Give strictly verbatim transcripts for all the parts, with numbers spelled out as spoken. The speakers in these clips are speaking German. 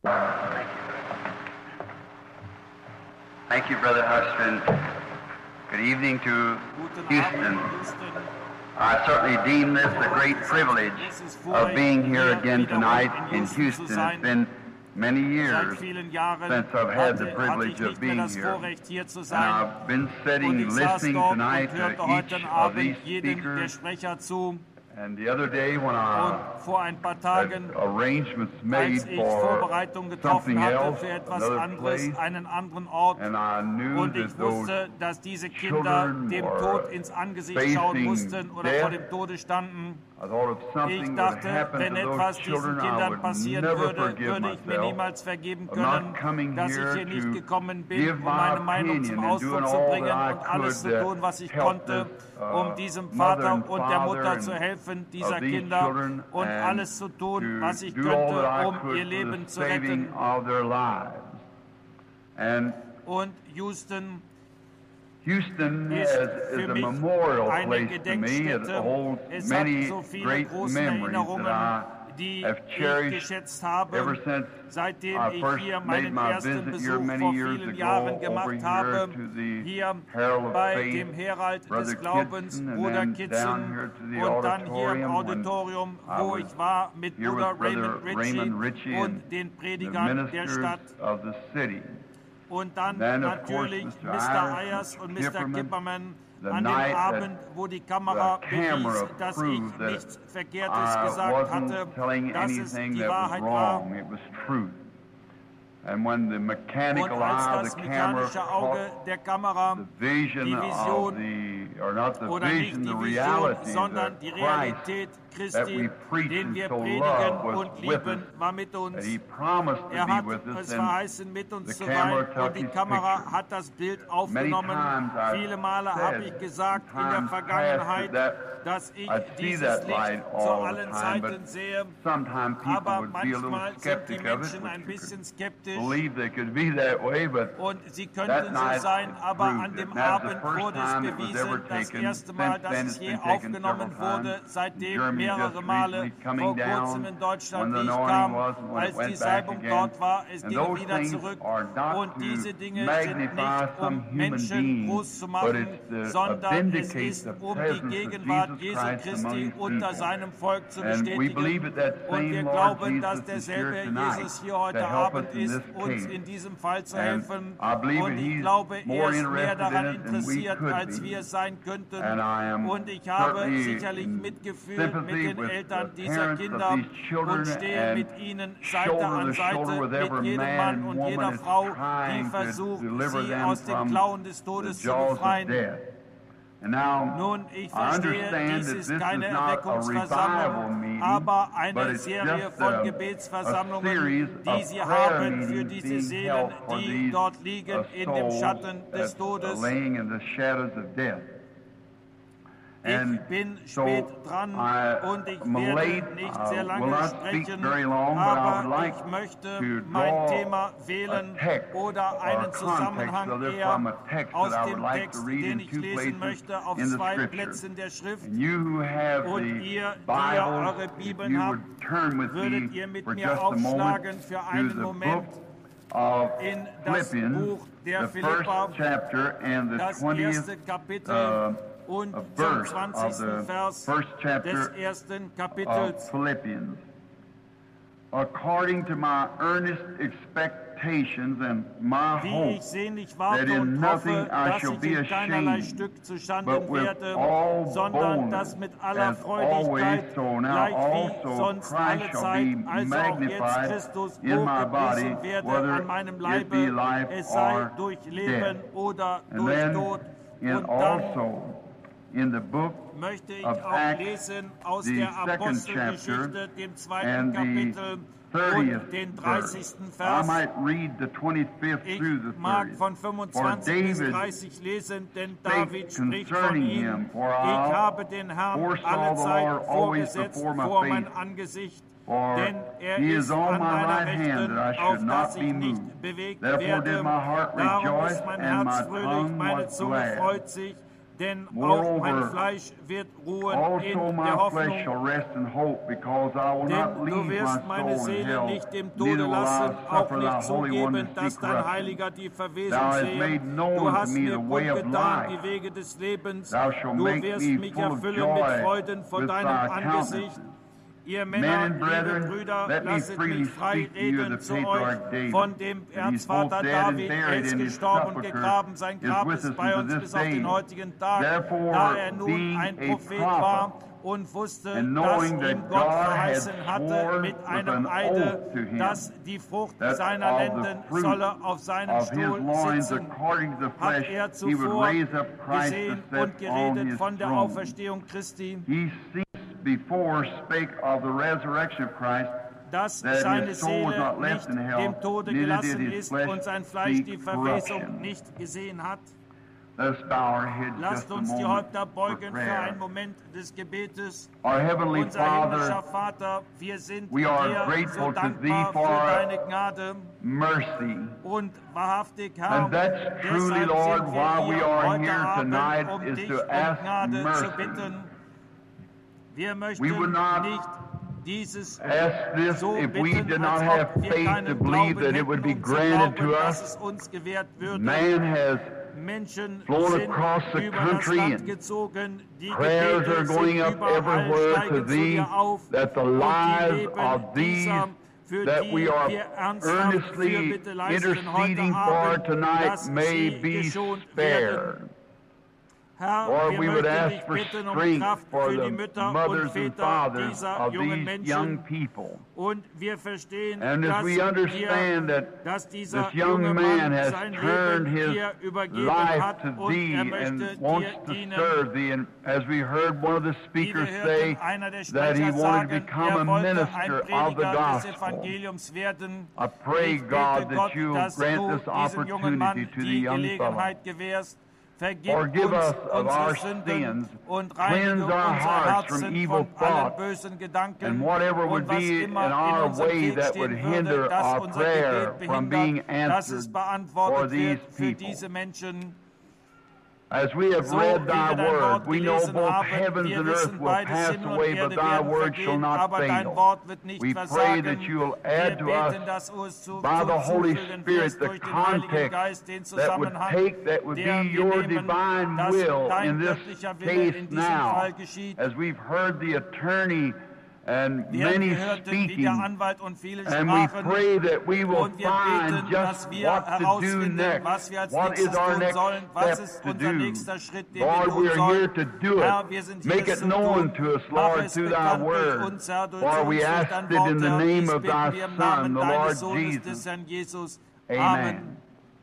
Thank you, Brother Huston. Good evening to Houston. I certainly deem this a great privilege of being here again tonight in Houston. It's been many years since I've had the privilege of being here. And I've been sitting listening tonight to each of these speakers. And the other day when I had arrangements made for something else, another place, and I knew that those children were facing death, I thought if something would happen to those children, I would never forgive myself of not coming here to give my opinion and doing all that I could to help this um diesem Vater und der Mutter zu helfen, dieser Kinder, und alles zu tun, was ich könnte, um ihr Leben zu retten. Und Houston Houston is, is a memorial place to me. It holds many great memories that I have cherished ever since I first made my visit here many years ago over here to the Herald of Faith, Brother Kitson, and then down here to the auditorium when I was here with Brother Raymond Ritchie and the ministers of the city. Und dann natürlich Mister Ayers und Mister Kipperman an dem Abend, wo die Kamera bewies, dass ich nichts Verkehrtes gesagt hatte, dass es die Wahrheit war. And when the mechanical Und als eye of das the camera mechanische Auge der Kamera the vision die Vision, of the, or not the oder nicht vision, the die Vision, reality, sondern die the Realität Christ that Christi, we preach den and wir so predigen love was und with us, lieben, war mit that uns. he promised to Er be hat with us, es and verheißen, mit uns the zu camera sein, took und die his Kamera picture. hat das Bild Many aufgenommen. times I've Viele Male said, habe ich gesagt in der times Vergangenheit, past, dass ich I'd see dieses that Licht light zu all the allen time, Zeiten but sehe. sometimes people Aber would be a little manchmal sind die skeptic of it, Menschen ein which you bisschen could skeptisch. believe they could be that way, but Und sie that könnten so night sein, it aber proved an it. dem And that was the Abend first wurde es time it was ever bewiesen, das taken. erste Mal, Since dass then es it's je been taken aufgenommen several wurde, times. seitdem Germany mehrere just Male recently coming vor down kurzem in Deutschland, when the wie ich anointing kam, was and when it als went die back Salbung again. dort war, es And ging those wieder things zurück. are not Und to diese Dinge sind magnify nicht, some um human Menschen being, groß zu but machen, it's to sondern es vindicate ist, the um die presence of Gegenwart Jesus Jesu Christ among Christi his unter people. seinem Volk zu And we believe bestätigen. that that Und wir same Lord glauben, dass Jesus is here derselbe tonight Jesus hier to heute help Abend us in ist, this uns case. in diesem Fall zu And helfen. I believe Und that ich he's glaube, more er ist mehr interested in daran it than we interessiert, could als be. wir es sein könnten. And I am Und ich habe certainly sicherlich in Mitgefühl mit sympathy den with Eltern the dieser parents Kinder of these children und stehe and mit ihnen Seite shoulder an to shoulder Seite with mit every jedem man Mann and und woman jeder is Frau, die trying to versucht, deliver sie them aus den from Klauen des the Todes zu jaws of befreien. death. And now, Nun, ich I verstehe, understand dies that ist this keine is not a Erweckungsversammlung, revival meeting, aber but eine it's Serie just von a, a Gebetsversammlungen, series die of sie prayer haben für meetings diese being Seelen, held for die these dort liegen uh, in dem souls Schatten des that are Todes. laying in the shadows of death. Ich And bin so spät dran I und ich am werde late. nicht I sehr will lange not speak sprechen, very long, but I would aber like ich möchte to mein draw Thema a wählen text oder or einen context, Zusammenhang so therefore eher I'm a text aus that I would dem like Text, to read den in ich two lesen places möchte, auf in the zwei Scripture. Plätzen der Schrift. And you who have Und the ihr, die Bible, eure if Bibeln you habt, would turn with würdet me ihr mit for mir just a moment aufschlagen für to einen the Moment book of in das Philippians, Buch der the first Philippa, chapter and the das twentieth erste Kapitel uh, und a zum verse of zwanzigsten the Vers first des chapter ersten of Kapitels. Philippians. According to my earnest expectations and my Wie hope ich sehnlich that warte in und nothing hoffe, I dass shall ich be in keinerlei ashamed, Stück zustanden but with werde, all sondern boldness, dass mit aller as Freudigkeit, always, so now gleich wie also sonst Christ alle shall Zeit, be also auch jetzt magnified Christus in my body, hochgepriesen werde whether an meinem it Leibe, be life es sei or durch death. Leben oder And durch then, Tod. in Und dann also in the book möchte ich of auch Acts, lesen aus the der second Apostelgeschichte, chapter, dem zweiten and the Kapitel thirtieth und den verse. dreißigsten I Vers. might read the twenty-fifth Ich through the mag thirtieth. von For fünfundzwanzig bis David dreißig lesen, denn spake David spricht von concerning ihm. him, for Ich I habe den Herrn foresaw alle the Zeit Lord always vorgesetzt before my vor face. mein Angesicht, For denn er he ist is on an my meiner right hand, Rechten, that I auf should dass not be ich nicht moved. bewegt Therefore werde. did my heart Darum rejoice, ist mein and Herz my fröhlich, tongue meine was Zunge glad. freut sich, denn auch mein Fleisch wird ruhen in der Hoffnung. Denn du wirst meine Seele nicht im Tode lassen, auch nicht zugeben, dass dein Heiliger die Verwesung sehe. Du hast mir kundgetan die Wege des Lebens. Du wirst mich erfüllen mit Freuden vor deinem Angesicht. Ihr Männer, liebe Brüder, lasset mich frei reden zu euch von dem Erzvater David. Er ist gestorben und gegraben, sein Grab ist bei uns bis auf den heutigen Tag, da er nun ein Prophet war und wusste, dass ihm Gott verheißen hatte mit einem Eide, dass die Frucht seiner Lenden solle auf seinem Stuhl sitzen, hat er zuvor gesehen und geredet von der Auferstehung Christi, before spake of the resurrection of Christ, dass seine Seele nicht dem Tode gelassen ist und sein Fleisch die Verwesung nicht gesehen hat. Lasst uns die Häupter beugen für einen Moment des Gebetes. Unser himmlischer Vater, wir sind dir so dankbar für deine Gnade und wahrhaftig, Herr, deshalb sind wir hier heute Abend, um dich um Gnade zu bitten. Wir möchten nicht dieses so bitten, als ob wir keinen Glauben hätten, um zu glauben, dass es uns gewährt würde. Menschen sind über das Land gezogen, die Gebete sind überall, steigen zu dir auf und die Leben dieser, für die wir ernsthaft Fürbitte leisten heute Abend, dass sie geschont werden. Herr, wir möchten dich bitten um Kraft für die Mütter und Väter dieser jungen Menschen. Und wir verstehen, dass, wir, dass dieser junge Mann sein Leben dir übergeben hat und er möchte dir dienen. Wie wir hörten, einer der Sprecher sagen, er wollte ein Prediger des Evangeliums werden. Ich bete Gott, dass du diesem jungen Mann die Gelegenheit gewährst. Vergib uns unsere Sünden und reinige unser Herzen von allen bösen Gedanken und was immer in unserem Weg stehen würde, dass unser Gebet behindert, dass es beantwortet wird für diese Menschen. As we have So read wie thy wir dein word, Wort we know gelesen both haben, heavens wir and earth wissen, will beides pass Himmel und away, Erde but thy werden word shall vergehen, not aber dein fail. Wort wird nicht We pray versagen. that you'll Wir add to us beten, dass du es zu, by zu the Holy zufügen Spirit wirst the durch den Heiligen context Geist, den that would Zusammenhang, take, that would der be wir your nehmen, divine dass will dein in this göttlicher Wille case in diesem now, Fall geschieht. as we've heard the attorney and Wir many hörten, wie speaking, der Anwalt und viele and we sprachen, pray that we will und wir find beten, just dass wir what to do herausfinden, next. was wir als What nächstes is our tun next sollen, was step ist to unser do? nächster Schritt, den wir Lord, we tun are here sollen. to do Herr, it. wir sind Make hier it zu known tun. to us, Mach Lord, es through thy bekannt durch word. uns, Herr, durch For uns, we durch ask dein it Wort, in the Herr. name Dies of bitten thy wir im Son, Namen the deines Lord Sohnes, Jesus. des Herrn Jesus. Amen. Amen.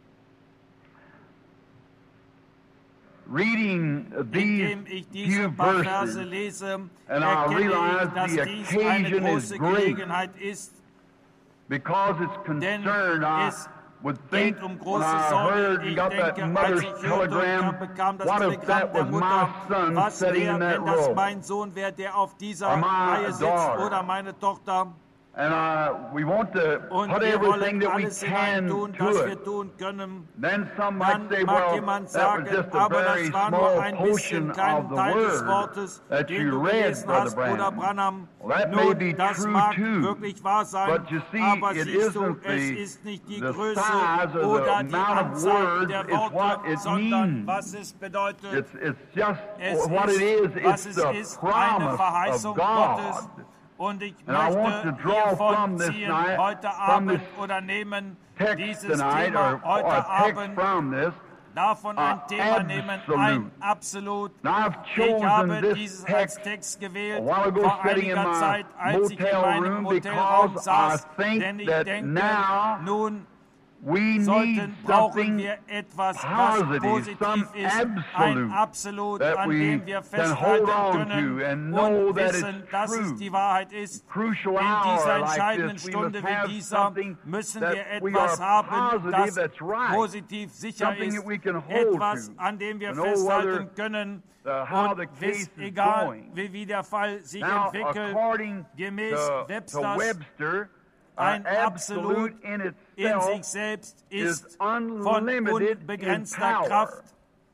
Reading these Indem ich diese few paar Verse verses, lese, and I erkenne realize ich, dass the dies eine occasion is große great. Gelegenheit ist, because it's denn concerned, I es would think geht um when große I Sorge. heard and Ich got that denke, als mother's ich hörte und telegram, dann bekam das what if Telegramm that der was my Mutter, son was sitting wäre, in that wenn das row? mein Sohn wäre, der auf dieser Or my Reihe sitzt, daughter. oder meine Tochter. And uh, we want to Und put wir everything wollen that we alles can hineintun, to was it. wir tun können. Then some might Dann say, mag well, jemand that sagen, was just a aber very das war nur small ein portion bisschen of kleiner the Teil des word Wortes, that den you du read, gelesen Brother hast, Bruder Branham. Branham. Well, that may Nun, be das true mag too. wirklich wahr sein, But you see, aber it siehst du, isn't es the, ist nicht die the Größe size or oder the die amount of Anzahl words, der it's what Worte, it sondern means. was es bedeutet. It's, it's just Es what ist, it is. was It's es the ist, eine promise Verheißung of God. Gottes. Und ich And I want to möchte draw hiervon from this ziehen, night, heute from Abend this oder nehmen text dieses tonight, Thema or, heute or text Abend, from this, davon ein uh, Thema nehmen, ein absolute. Absolut. Now I've Ich chosen habe this dieses als text Text a gewählt while ago vor sitting in einiger my Zeit, als ich in motel meinem room Motelraum because saß, I think denn ich that denke, now nun we need sollten, brauchen something wir etwas, was positive, positiv some ist, ein absolute Absolut, that an we dem wir can hold festhalten on können to and know und that wissen, it's dass true. es die Wahrheit ist. Crucial In dieser hour like entscheidenden this, we Stunde must have wie dieser something müssen that wir we etwas are haben, positive das that's right. positiv sicher Something ist, that we can hold etwas, to. an dem wir To know festhalten whether, können. uh, how Und the case ist is egal, going. wie, wie der Fall sich Now, entwickelt, according gemäß to, to Websters, Webster, ein uh, Absolut absolute in in itself sich selbst is ist von unlimited in unbegrenzter power. Kraft.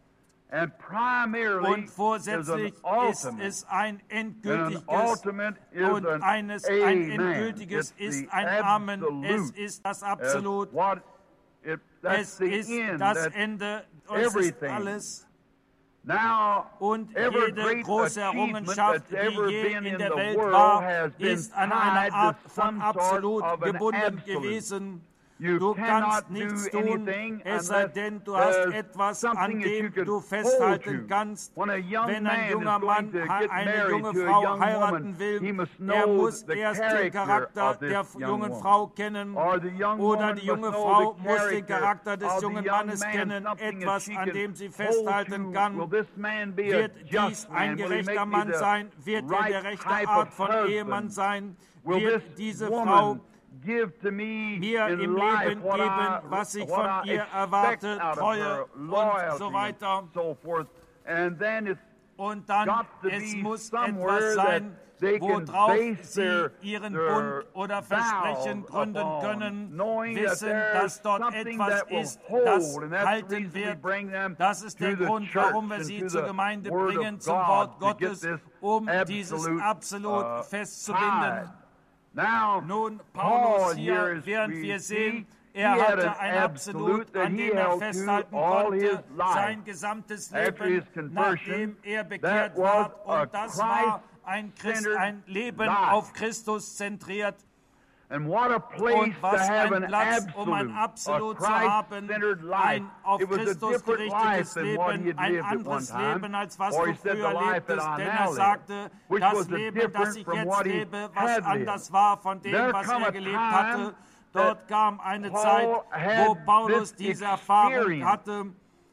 And primarily Und vorsätzlich is an ist es ein endgültiges, und eines ein endgültiges ist ein Amen. Es ist das Absolut. It, es ist das Ende und es ist alles. Now, und jede große Errungenschaft, die je in der Welt war, ist an eine Art von Absolut gebunden gewesen. Du kannst nichts tun, es sei denn, du hast etwas, an dem du festhalten kannst. Wenn ein junger Mann eine junge Frau heiraten will, er muss erst den Charakter der jungen Frau kennen, oder die junge Frau muss den Charakter des jungen Mannes kennen, etwas, an dem sie festhalten kann. Wird dies ein gerechter Mann sein? Wird er der rechte Art von Ehemann sein? Wird diese Frau mir im Leben geben, was ich von ihr erwarte, Treue und so weiter. Und dann, es muss etwas sein, worauf sie ihren Bund oder Versprechen gründen können, wissen, dass dort etwas ist, das halten wird. Das ist der Grund, warum wir sie zur Gemeinde bringen, zum Wort Gottes, um dieses Absolut festzubinden. Now, Nun, Paulus hier, während wir sehen, er hatte ein Absolut, an dem er festhalten konnte, sein gesamtes Leben, nachdem er bekehrt war. Und das war ein, Christ, ein Leben auf Christus zentriert. And what a place Und was to have ein an Platz, absolute, um ein Absolut a zu haben, Christ-centered life. ein auf It was a Christus different gerichtetes life than what he Leben, had ein lived at one anderes time. Leben, als was Or du he said the früher life that lebtest, I denn now er live, sagte, which das was a Leben, das different ich from jetzt what he lebe, was had lived. anders war von dem, There was come er a gelebt time hatte. Dort that kam eine Paul Zeit, wo had Paulus this diese Erfahrung experience hatte,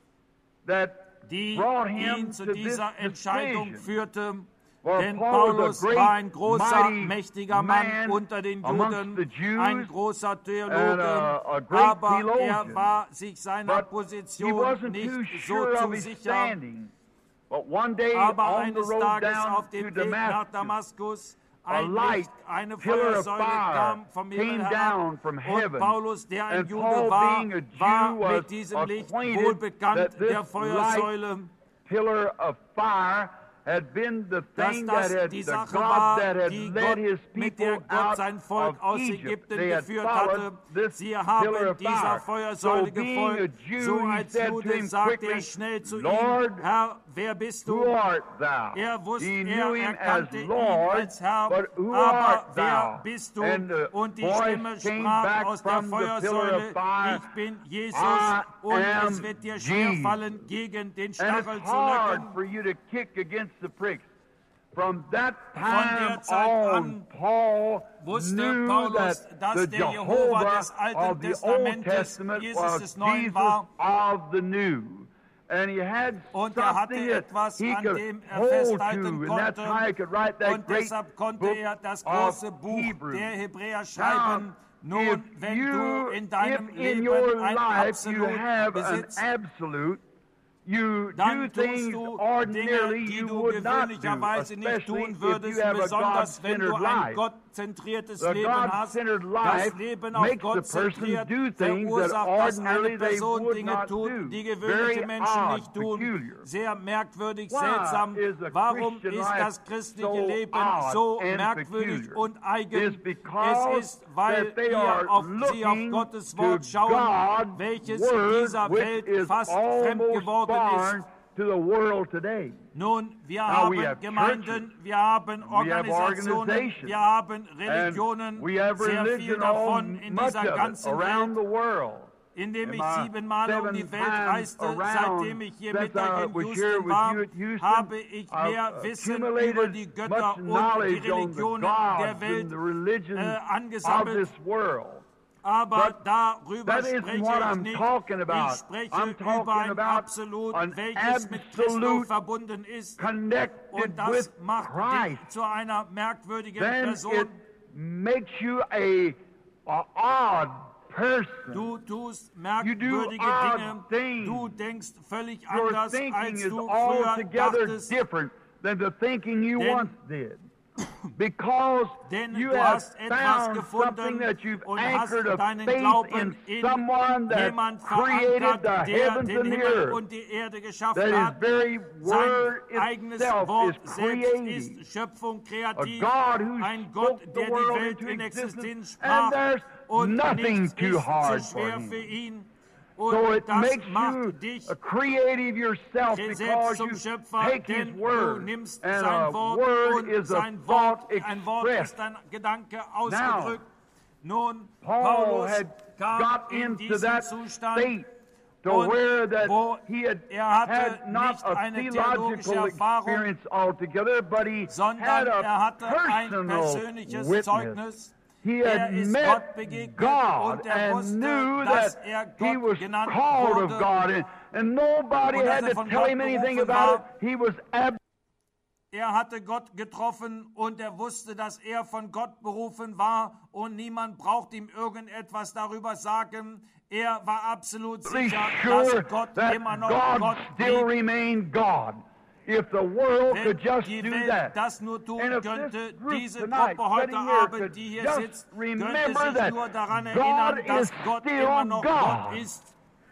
that die brought him ihn zu to this dieser Entscheidung decision. führte. For Denn Paul was Paulus a great, war ein großer, mighty mächtiger Mann man unter den amongst Juden, the Jews ein großer and Theologe, a- a great aber er theologian. war sich seiner But he Position wasn't too nicht so sure zu of his sicher. standing. But one day Aber on the eines road Tages down auf to dem Weg nach Damascus, Damaskus, a ein light Licht, eine pillar of Feuersäule fire kam vom Himmel came herab. down from Und heaven. Paulus, der ein And Jude Paul, war, being a Jew, war was mit diesem Licht acquainted wohlbekannt that this der Feuersäule. pillar of fire had been the Dass thing das that had die the Sache God war, that had die led Gott, his mit der people Gott out sein Volk of aus Egypt. Ägypten They had geführt followed hatte. this Sie pillar haben of dieser fire. Feuersäule So being a gefolgt. Jew, So he als said to Jude him sagte quickly, er schnell zu Lord, ihm, Herr, wer bist who du? art thou? Er wusste, He er knew him as erkannte ihn Lord, als Herr, but who aber art wer thou? bist du? And the Und die voice Stimme came sprach back aus der from the pillar Feuersäule, of fire, ich bin Jesus, I und am es wird dir Jesus. schwerfallen, gegen den And Stachel it's zu hard löcken. for you to kick against the pricks. From that Von time der Zeit on, an Paul wusste knew Paulus, that dass the der Jehova Jehovah des Alten of the Old Testamentes Testament Jesus was des Neuen Jesus war. of the New. And he had Und er hatte something that etwas, he an could dem er hold to, festhalten and that's konnte. how he could write that Und great deshalb konnte book er das of große Buch Hebrews. der Hebräer schreiben. Now, Nun, if wenn you, du in deinem if Leben in your ein life you Absolut have an besitzt, absolute, you do dann tust things du ordinarily Dinge, die you du would not do, gewöhnlicherweise nicht especially tun if würdest, you have a besonders wenn du God-centered ein life. gottzentriertes The Leben hast. God-centered Das life Leben auf makes the Gott person zentriert do things that verursacht, dass ordinarily eine they Person would Dinge not tut, do. die gewöhnliche Very Menschen odd, nicht tun. peculiar. Sehr merkwürdig, Why seltsam. is a Warum Christian ist life das christliche so Leben odd so and merkwürdig peculiar? und eigen? It's because Es ist, weil that they wir are auf sie auf looking Gottes to Wort schauen, God's welches word, dieser which Welt is fast fremd almost geworden foreign ist. to the world today. Nun, wir Now haben we have Gemeinden, churches, wir haben we have Organisationen, organizations, wir haben Religionen, and we have sehr viel religion davon all, in much dieser of it, ganzen around the Welt, world. indem In ich my siebenmal um die seven Welt times reiste, around, seitdem ich hier mit since I euch in was here Houston with war, you at Houston, habe ich I've mehr Wissen accumulated über die Götter much und die knowledge on the Religionen gods der and Welt the religions äh, of angesammelt. this world. Aber But darüber that isn't spreche what ich I'm nicht. talking about. Ich spreche I'm talking über ein about Absolut, an welches mit Christus absolute verbunden ist. Connected Und das with macht Christ. dich zu einer merkwürdigen Then Person. it makes you a, a odd person. Du tust You merkwürdige do odd Dinge. things. Du denkst völlig Your anders, thinking als is du früher altogether dachtest. different than the thinking you Denn once did. Because denn you du have hast etwas found gefunden something that you've und hast anchored a deinen faith Glauben in in someone that jemand created verankert, the der heavens den and the Himmel earth. und die Erde geschaffen That hat. his very Sein word eigenes itself Wort is selbst creating. ist Schöpfung, A kreativ. God who Ein Gott, spoke der the die world Welt into in existence, Existenz and sprach there's und nothing nichts too ist zu hard for schwer him. für ihn. Und So it das makes macht you dich a creative yourself selbst because zum you Schöpfer, take His denn du word, nimmst and sein a Wort word und is a sein Wort, thought ein Wort expressed. ist ein Gedanke ausgedrückt. Nun, Paul Paulus had kam got in into diesen that Zustand, state to und where that wo he had er hatte had not nicht a eine theologische theological Erfahrung, experience altogether, but he sondern had a er hatte ein personal persönliches witness. Zeugnis. He Er had ist met Gott begegnet God und er and wusste, knew dass that er he Gott was genannt called of wurde God, and, and nobody und dass had er to von tell Gott him anything berufen about war. it. He was absolutely Er hatte Gott getroffen und er wusste, dass er von Gott berufen war und niemand braucht ihm irgendetwas darüber sagen. Er war absolut sicher, sure dass Gott that immer noch God Gott still blieb. remained God. If the world Wenn could just die do Welt that. das nur tun And if könnte, this group diese tonight, Gruppe heute sitting here, Abend, could die hier just sitzt, könnte remember sich that nur daran God erinnern, dass is Gott still immer noch God. Gott ist.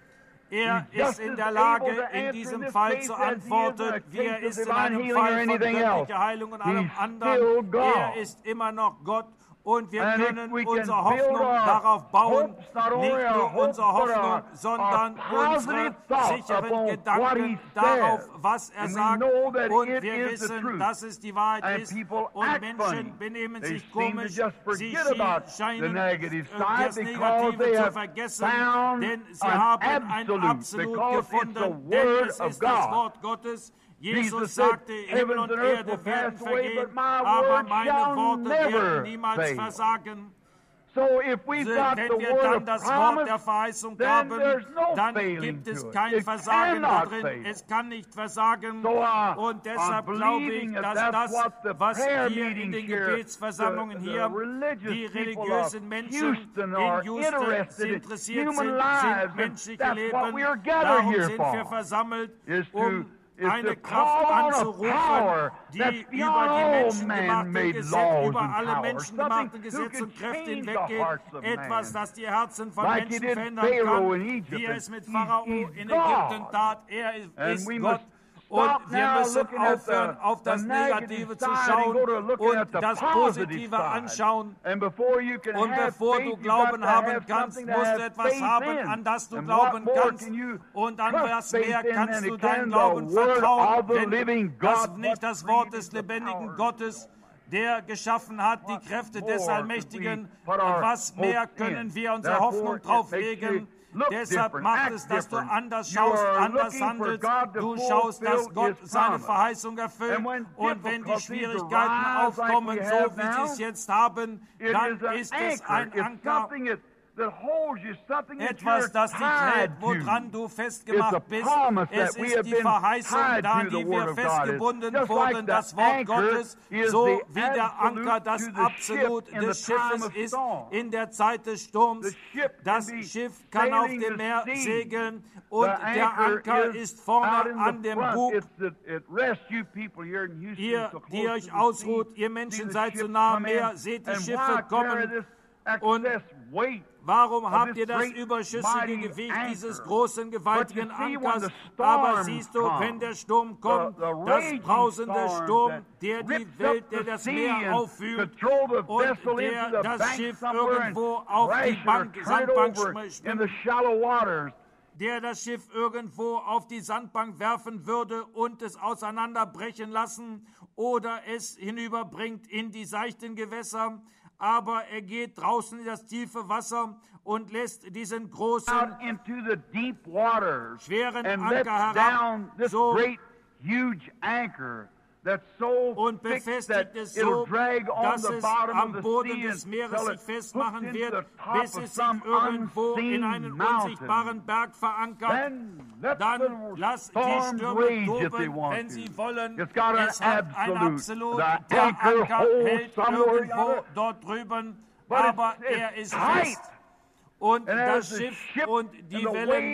Er He's ist just in as der able Lage, to in answer diesem this Fall case zu as he is in a antworten, wie er case of ist in divine einem healing or Fall von anything else. göttlicher Heilung und allem He's still anderen. God. Er ist immer noch Gott. Und wir And if können we can unsere build Hoffnung our darauf bauen, hopes, not only nicht our nur hopes, unsere but Hoffnung, our- sondern our unsere positive thoughts sicheren upon what he Gedanken darauf, says. was er And we sagt. know that Und it wir is the wissen, truth. dass es die Wahrheit And ist. people Und act Menschen funny. benehmen They sich seem to komisch. just Sie forget about the scheinen negative äh, side das because Negative they zu have vergessen, found denn sie an haben ein absolute, Absolut because it's the gefunden, denn word es of ist das God. Wort Gottes. Jesus Jesus said, sagte, Himmel und "Heavens and earth Erde will werden pass away, vergehen, but my aber word meine shall Worte never werden niemals fail." versagen. So if we've So, got wenn the wir word dann of das Wort promise, der Verheißung then haben, there's no dann failing gibt es to it. kein It Versagen da cannot drin. fail. Es kann nicht versagen. So, uh, Und deshalb I'm glaube ich, believing that dass that's das, what the was prayer hier in meetings den here, Gebetsversammlungen the- the hier religious die people of religiösen Menschen Houston are in Houston interested in interessiert human sind, lives, sind and menschliche that's what Leben. we are gathered Darum here sind for, wir versammelt, is to- um is eine to Kraft call on a anzurufen, power die that's über beyond die all menschengemachten man-made Gesetze, laws über and alle powers, menschengemachten something who Gesetze can und Kräfte change the hinweggeht, hearts of etwas, man. das die Herzen von Like he Menschen did verändern Pharaoh kann, in Egypt. wie er es mit He's- Pharao he's in God. Ägypten tat. Er ist, And ist we Gott. must Und stop wir now müssen looking at aufhören, the- auf das the Negative negative zu side and schauen go to looking und at the das positive Positive side. anschauen. And before you can Und have bevor faith, du you've Glauben got to haben have kannst, something to musst have du etwas faith haben, in. an das du And glauben what more kannst. can you Und an trust was faith mehr in kannst than du it deinen can Glauben the word vertrauen, of the wenn living das God, nicht what das Wort des created the lebendigen power. Gottes, der geschaffen hat, die What Kräfte more des could Allmächtigen. we put Und our was mehr hope können in? wir unsere Therefore, Hoffnung it drauf makes legen? you look Deshalb different, macht act es, dass du different. anders You schaust, are anders looking for handelst. God to Du schaust, dass fulfill Gott His seine promise. Verheißung erfüllt. And when Und wenn die difficulties Schwierigkeiten arise like aufkommen, we so have wie sie now, es jetzt haben, It dann is an ist es anchor. ein It's Anker, something that, that holds you, something that etwas, you're das dich hält, tied to. woran du It's a festgemacht bist. promise Es that we ist have die been Verheißung, tied da to the die Word wir of God. festgebunden Just wurden, like das the Wort anchor Gottes, is so the wie der absolute Anker das to the Absolut ship in des the time Schiffes of ist storm. in der Zeit des Sturms. The ship Das can be Schiff kann auf sailing dem the Meer sea. segeln und The der Anker is ist out vorne in an the dem front. Bug. It's the, it rests you people here in Houston Ihr, so close die to euch the ausruht, sea. ihr See Menschen the seid so ships nah am come in. Meer, seht die And Schiffe why carry kommen. this Und excess weight? warum of habt this ihr das great, überschüssige mighty Gewicht anchor? dieses großen, gewaltigen But you see, when Ankers? the storm Aber siehst du, comes, wenn der Sturm kommt, the- the das raging brausende storm Sturm, that der die rips Welt, up der the das sea Meer and aufführt to throw the und vessel der into the das bank Schiff somewhere and irgendwo auf crash die it or Bank, turn it Sandbank over in the schwimmt, shallow waters. der das Schiff irgendwo auf die Sandbank werfen würde und es auseinanderbrechen lassen oder es hinüberbringt in die seichten Gewässer. Aber er geht draußen in das tiefe Wasser und lässt diesen großen, Out into the deep waters schweren and Anker lets herab, down this so great, huge anchor that's so und thick befestigt that es it'll so, drag on dass the es bottom am of the Boden sea des Meeres until sich it festmachen hooks into wird, the top bis of es sich some irgendwo in unseen einen mountain. unsichtbaren Berg verankert. Then let Dann the lass die storms Stürme rage if they toben, want wenn to. sie wollen. It's got an Es hat ein absolute. Absolut. The Der anchor Anker holds hält somewhere irgendwo yonder, dort drüben, but aber it's, it's er ist tight. fest. Und And das as the Schiff ship und and die the Wellen waves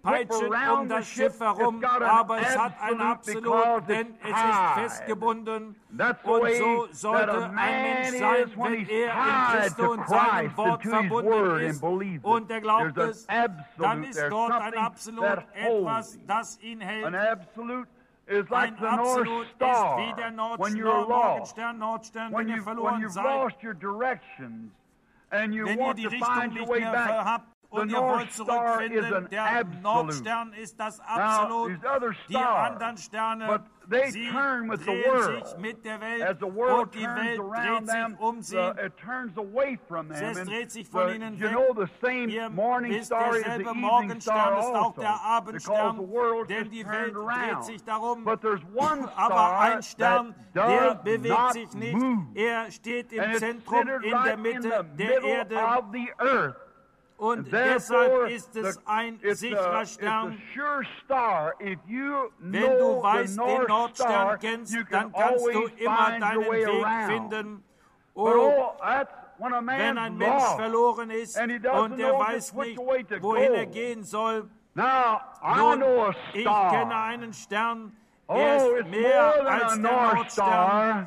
peitschen um das Schiff herum, aber es hat ein Absolut, denn es ist festgebunden. Und so sollte ein Mensch sein, wenn er in Christus und seinem Wort verbunden ist und er glaubt es, dann ist dort ein Absolut, etwas, das ihn hält. Is like ein the Absolut North ist Star wie der Nord when you're lost, Morgenstern, Nordstern, when, wenn ihr you, when verloren you've seid, lost your directions and you wenn ihr want die to Richtung find your nicht way mehr back. habt und The ihr wollt North Star is zurückfinden, an der absolute. Nordstern ist das Now, Absolut. these other Die stars, anderen Sterne, but they sie turn with the drehen world. sich mit der Welt As the world und die turns Welt around dreht sich them, um sie. the, it turns away from them. Es And dreht sich von the, ihnen you weg. know, the same Ihr morning wisst, star is the derselbe evening Morgenstern star ist auch also, der because Abendstern, the world denn is die turned Welt dreht around. sich darum. But there's one Aber star ein Stern, that der does bewegt not sich nicht. move. Er steht im And it's Zentrum, centered in right der in Mitte the der middle Erde. of the earth. Und And deshalb therefore, ist es the- ein it's sicherer a, it's a Stern. sure star. If you Wenn du know weißt, the den North Nordstern Star, kennst, you can dann kannst du always immer find deinen your way Weg around. finden. But Oh, oh, that's when a wenn man's ein Mensch lost. verloren ist and he doesn't und er know weiß just which nicht, way to wohin go. er gehen soll. Now, I Nun, know a ich star. kenne einen Stern, oh, er ist it's mehr more than als a der North Nordstern. Star.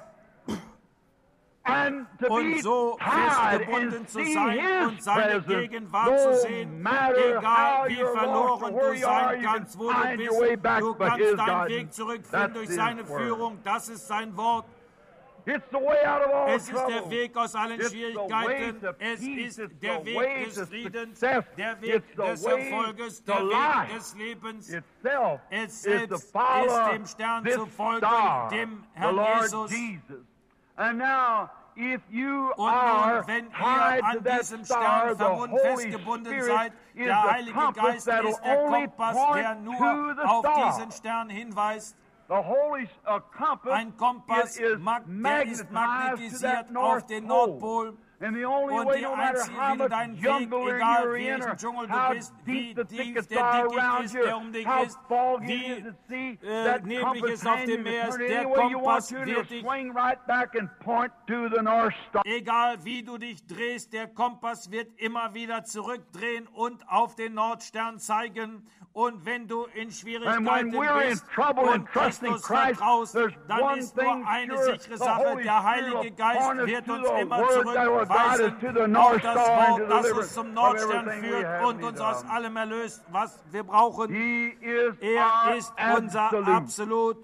And to Und be so tied festgebunden and zu see sein his und seine presence, Gegenwart zu no sehen, matter egal how wie you're lost or verloren where du you are, sein you can kannst, wo du find your way bist, back du by his kannst deinen guidance. Weg zurückfinden That's durch his seine word. Führung. Das ist sein Wort. It's the way out of all Es ist der trouble. Weg aus allen It's the Schwierigkeiten. way to Es peace. ist It's der the Weg way des to Friedens, success. der Weg It's the des way Erfolges, to der Weg life. des Lebens. Itself Es is to selbst follow ist dem Stern this zu folgen, star, dem the Herrn Lord Jesus. Jesus. And now, if you Und are nun, wenn tied ihr to an that diesem star, Stern the verbunden, Holy festgebunden Spirit seid, is der the Heilige compass Geist that'll ist der only Kompass, der point nur to the auf star. diesen Stern hinweist. The Holy uh, compass Ein Kompass, it is mag, der ist magnetized to magnetisiert that auf North den Pole. Nordpol. And the only Und way, die no matter einzige, how wie du much deinen Weg, jungle egal you're wie in, welchen or Dschungel du how bist, wie deep the tief thickets der are Dickicht around ist, you, der um dich how ist, foggy it wie is at sea, äh, that neblig compass es auf hand, dem you Meer can ist, turn it der any way you want Kompass to, and wird it'll dich, swing right back and point to the North Star. egal wie du dich drehst, der Kompass wird immer wieder zurückdrehen und auf den Nordstern zeigen. Und wenn du in Schwierigkeiten And when we're in bist trouble and und trusting Christus Christ, vertraust, there's dann one ist thing nur eine sure, sichere the Sache, Holy der Spirit Heilige will Geist point us wird to uns the immer word that will guide us zurückweisen to the auf North das Star and Wort, to das deliver uns zum of Nordstern everything we führt have und need uns aus of. allem erlöst, was wir brauchen. He is Er our ist unser absolute. Absolut.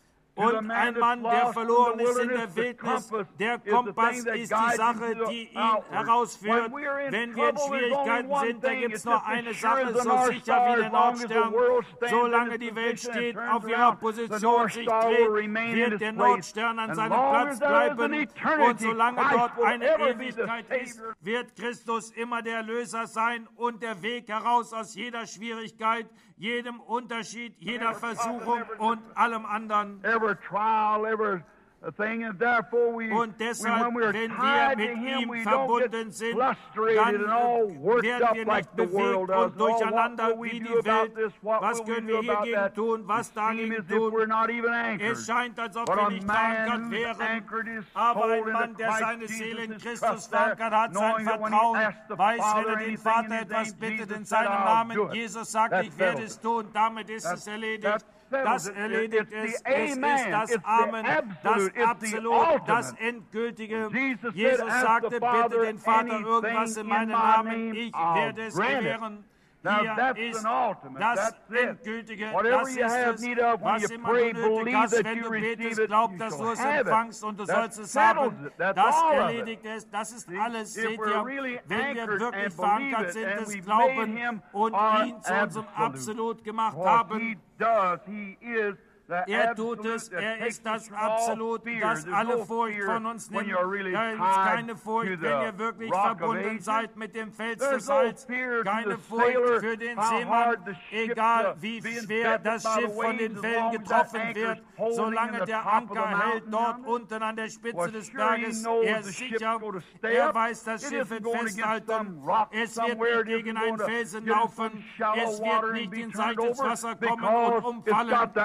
Und ein Mann, der verloren ist in der Wildnis, der Kompass ist die Sache, die ihn herausführt. Wenn wir in Schwierigkeiten sind, da gibt es nur eine Sache, so sicher wie der Nordstern. Solange die Welt steht, auf ihrer Position sich dreht, wird der Nordstern an seinem Platz bleiben. Und solange dort eine Ewigkeit ist, wird Christus immer der Erlöser sein und der Weg heraus aus jeder Schwierigkeit, jedem Unterschied, jeder Versuchung und allem anderen. Every trial, every thing, and therefore we, Und deshalb, when we're wenn tied wir to mit Him, ihm we don't verbunden get sind, frustrated dann and all worked werden up wir like nicht the world bewegt does. und durcheinander Oh, what will wie we do die Welt. about this? What Was will we können do wir about hiergegen that? tun? Was It seems dagegen as if tun? we're not even anchored. Es scheint, als ob But wir a nicht man verankert who's wären. anchored his Aber soul ein into Mann, der Christ seine Jesus, Seele in his Christus trust there, verankert hat, sein knowing that when he Vertrauen, asks the weiß, Father wenn er den anything in Vater his etwas name, bittet in Jesus said, seinem "I'll Namen, do it." Jesus sagt, That ich werde settles es tun, damit ist That- es erledigt. that settles Das it. It- erledigt it's es. the Es ist Amen. das It's the Amen, das absolute. It's the Absolut, das ultimate. Endgültige. Jesus said, Jesus "Ask sagte, the bitte Father den Vater irgendwas anything in meinem in my Namen, name, ich I'll werde es grant it." gewähren. Now Hier that's ist an ultimate. das That's it. Endgültige, Whatever das you ist have es, need of when was you immer pray, du nötig believe hast, that wenn you du receive betest, it, glaub, you dass du shall es have it. empfangst und du That sollst es settles haben. it. That's Das all of it. erledigt es, das ist See, alles, if seht we're ihr, really wenn wir anchored wirklich and verankert believe it sind, and des we've Glauben made him und our ihn zu unserem absolute. Absolut gemacht What haben. he does, he is the Er tut absolute es, that er takes ist das us from all Absolut, fear. das There's alle no Furcht fear von uns when nimmt. you're really Da ist tied keine to Furcht, the wenn ihr wirklich rock of verbunden ages. seid mit dem Fels des There's no Heils. fear to Keine the Furcht sailor, für den how Seemann, hard the ship, egal uh, wie being schwer bent das by the Schiff von waves, den as Wellen long as that getroffen anchor's wird, holding solange in the der top of the Anker hält mountain dort yonder. unten an der Spitze Well, des sure he Berges. knows Er the ist ship's sicher, gonna stay er up. weiß, das It Schiff isn't wird going against festhalten. some rock Es wird somewhere. nicht It gegen isn't einen going to Felsen get in laufen. some shallow Es water wird and nicht be in turned salzes over Wasser kommen because und it's got umfallen. the Denn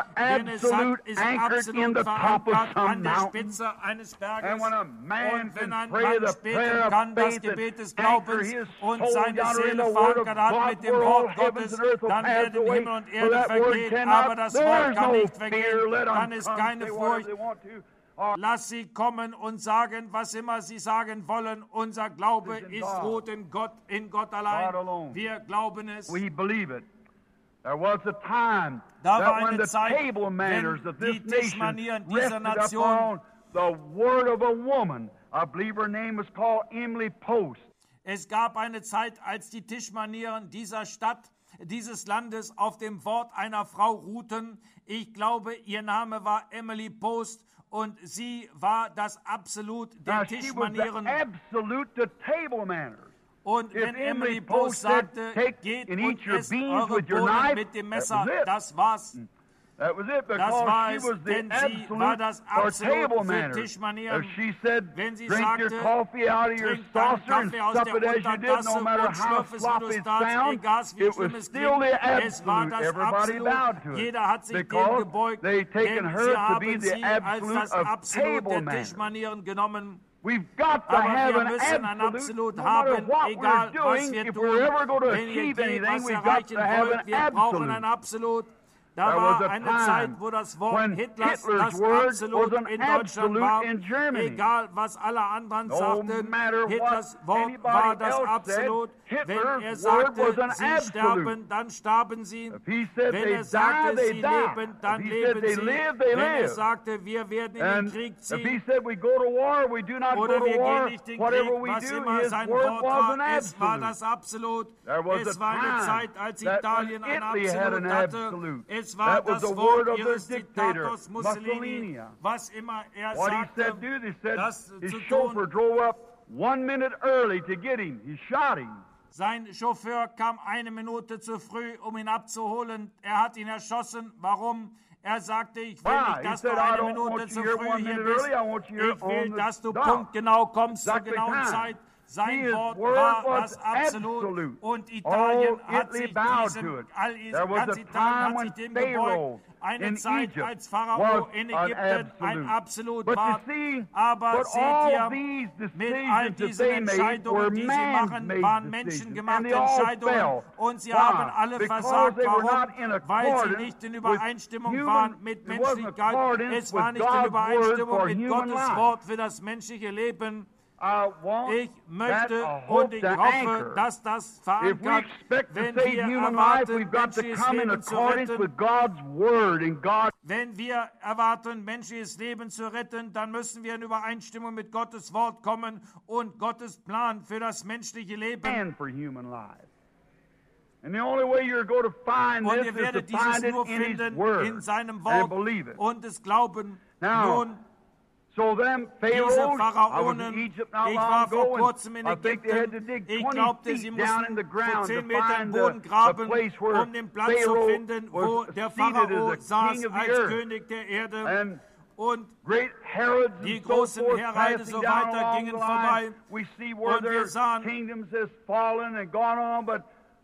absolute ist anchored absolut in the top of verankert some an der mountain. Spitze eines Berges. And when a man Und wenn can ein pray Mann the prayer beten of kann, das faith Gebet des and anchor Glaubens his und soul seine yonder in the Seele word of verankert hat God, mit dem where all Wort heavens Gottes, and earth will dann pass werden away, Himmel und for Erde that word vergehen, cannot, aber das there's Wort kann no nicht fear, vergehen. let Dann them ist come, keine say whatever Furcht. they want to. Lass sie kommen und sagen, was immer sie sagen wollen. Unser Glaube in ist God. ruht in Gott, in Gott God allein. alone. Wir glauben es. We believe it. There was a time Da war that when eine the Zeit, table manners wenn of this die nation Tischmanieren dieser rested Nation, upon the word of a woman. I believe her name was called Emily Post. es gab eine Zeit, als die Tischmanieren dieser Stadt, dieses Landes auf dem Wort einer Frau ruhten. Ich glaube, ihr Name war Emily Post und sie war das absolut Now der she was the Tischmanieren. absolute the table manners. Und If wenn Emily Emily Post Post said, sagte, "Take geht and und eat your esst beans eure with your Bohnen knife," mit dem that Messer, was it. das war's. That was it, Das because war she es, was the denn sie war das absolute for table absolut für manners. Tischmanieren. If she said, Wenn sie drink your sagte, coffee out of your trink deinen saucer and Kaffee aus sup der it as you did, Untertasse no matter und how schlürf es, wie sloppy du it startst, sounds, egal wie it schlimm was es still the klingt. Es war absolute. das Everybody bowed absolut. to it. Jeder hat sich dem Because gebeugt, they'd taken denn her sie to be haben the sie als absolute das of Absolut table der manners. Tischmanieren genommen. We've got to Aber have wir an müssen ein absolute, Absolut no matter haben, what egal we're was doing, wir if tun. we're ever going to Wenn ihr achieve je anything, was we've got erreichen to have wollt, an wir brauchen ein absolute. Absolut. Da There war was a eine time Zeit, wo das Wort when Hitlers Hitler's das word Absolut was an in Deutschland absolute war. in Germany. Egal, was alle anderen No sagten, matter Hitlers what Wort anybody war das else Absolut. said, Wenn Hitler's er word sagte, was an sie absolute. sterben, dann starben sie. If he said Wenn they er sagte, die, they sie die. leben, dann If he said leben they sie. live, they Wenn er live. sagte, wir werden in And den Krieg if he ziehen, said we go to war, we do not oder go wir to gehen war, nicht in den whatever Krieg, we was do, immer his sein word Wort was an war, es war absolute. das Absolut. There was Es a war eine time Zeit, als that Italien when ein Italy had Absolut an hatte. absolute. Es war That was das the Wort word of the ihres dictator, Diktators Mussolini, Mussolini. was immer er What he sagte, said do, they said das his zu chauffeur tun. drove up one minute early to get him. He shot him. Sein Chauffeur kam eine Minute zu früh, um ihn abzuholen. Er hat ihn erschossen. Warum? Er sagte, ich will Why? nicht, dass He said, du I eine don't Minute want you zu here früh one hier minute bist. early. I want you here Ich will, on dass the du dot. punktgenau kommst zur Exactly genauen time. Zeit. Sein His Wort word war was das Absolut. absolute. Und Italien All hat Italy sich bowed diesem, to it. all, There was ganz a Italien time hat when sich dem Pharaoh gebeugt. Eine in Zeit, Egypt als Pharao was in an Ägypten ein absolute. Absolut But you war. see, Aber but seht all ihr, these mit all decisions that diesen they made were Entscheidungen, die sie machen, man-made waren decisions, and menschengemachte they all Entscheidungen. fell. Und sie Why? haben alle Because versagt. they were Warum? not in Weil sie accordance nicht in with Übereinstimmung human- waren mit it wasn't Menschlichkeit. accordance Es war with nicht in God's Übereinstimmung word for mit human Gottes life. Wort für das menschliche Leben. I want Ich möchte that, I und hope ich to hoffe, anchor. dass das If we verankert, expect to wenn save wir human life, erwarten, we've got to menschliches come in Leben zu accordance retten. with God's word and God. Wenn wir erwarten, menschliches Leben zu retten, dann müssen wir in Übereinstimmung mit Gottes Wort kommen und Gottes Plan für das menschliche Leben. And for human life. And the only way you're going to find Und this ihr is to werdet dieses find it nur in His finden word in seinem and Wort believe it. und es glauben. Now, Nun, So them diese Pharaohs, I was in Pharaonen, Egypt not ich long war vor ago, kurzem in and I think they had to Ägypten. dig Ich twenty glaubte, sie feet down in mussten the für ground to zehn Meter im find the, Boden the graben, place where um den Platz zu Pharaoh finden, wo was der seated Pharao as a saß king of the als earth. König der Erde. And Und great Herods die and so großen forth Heralde passing so down weiter along gingen the vorbei. line. We see where Und wir their sahen- kingdoms has fallen and gone on, but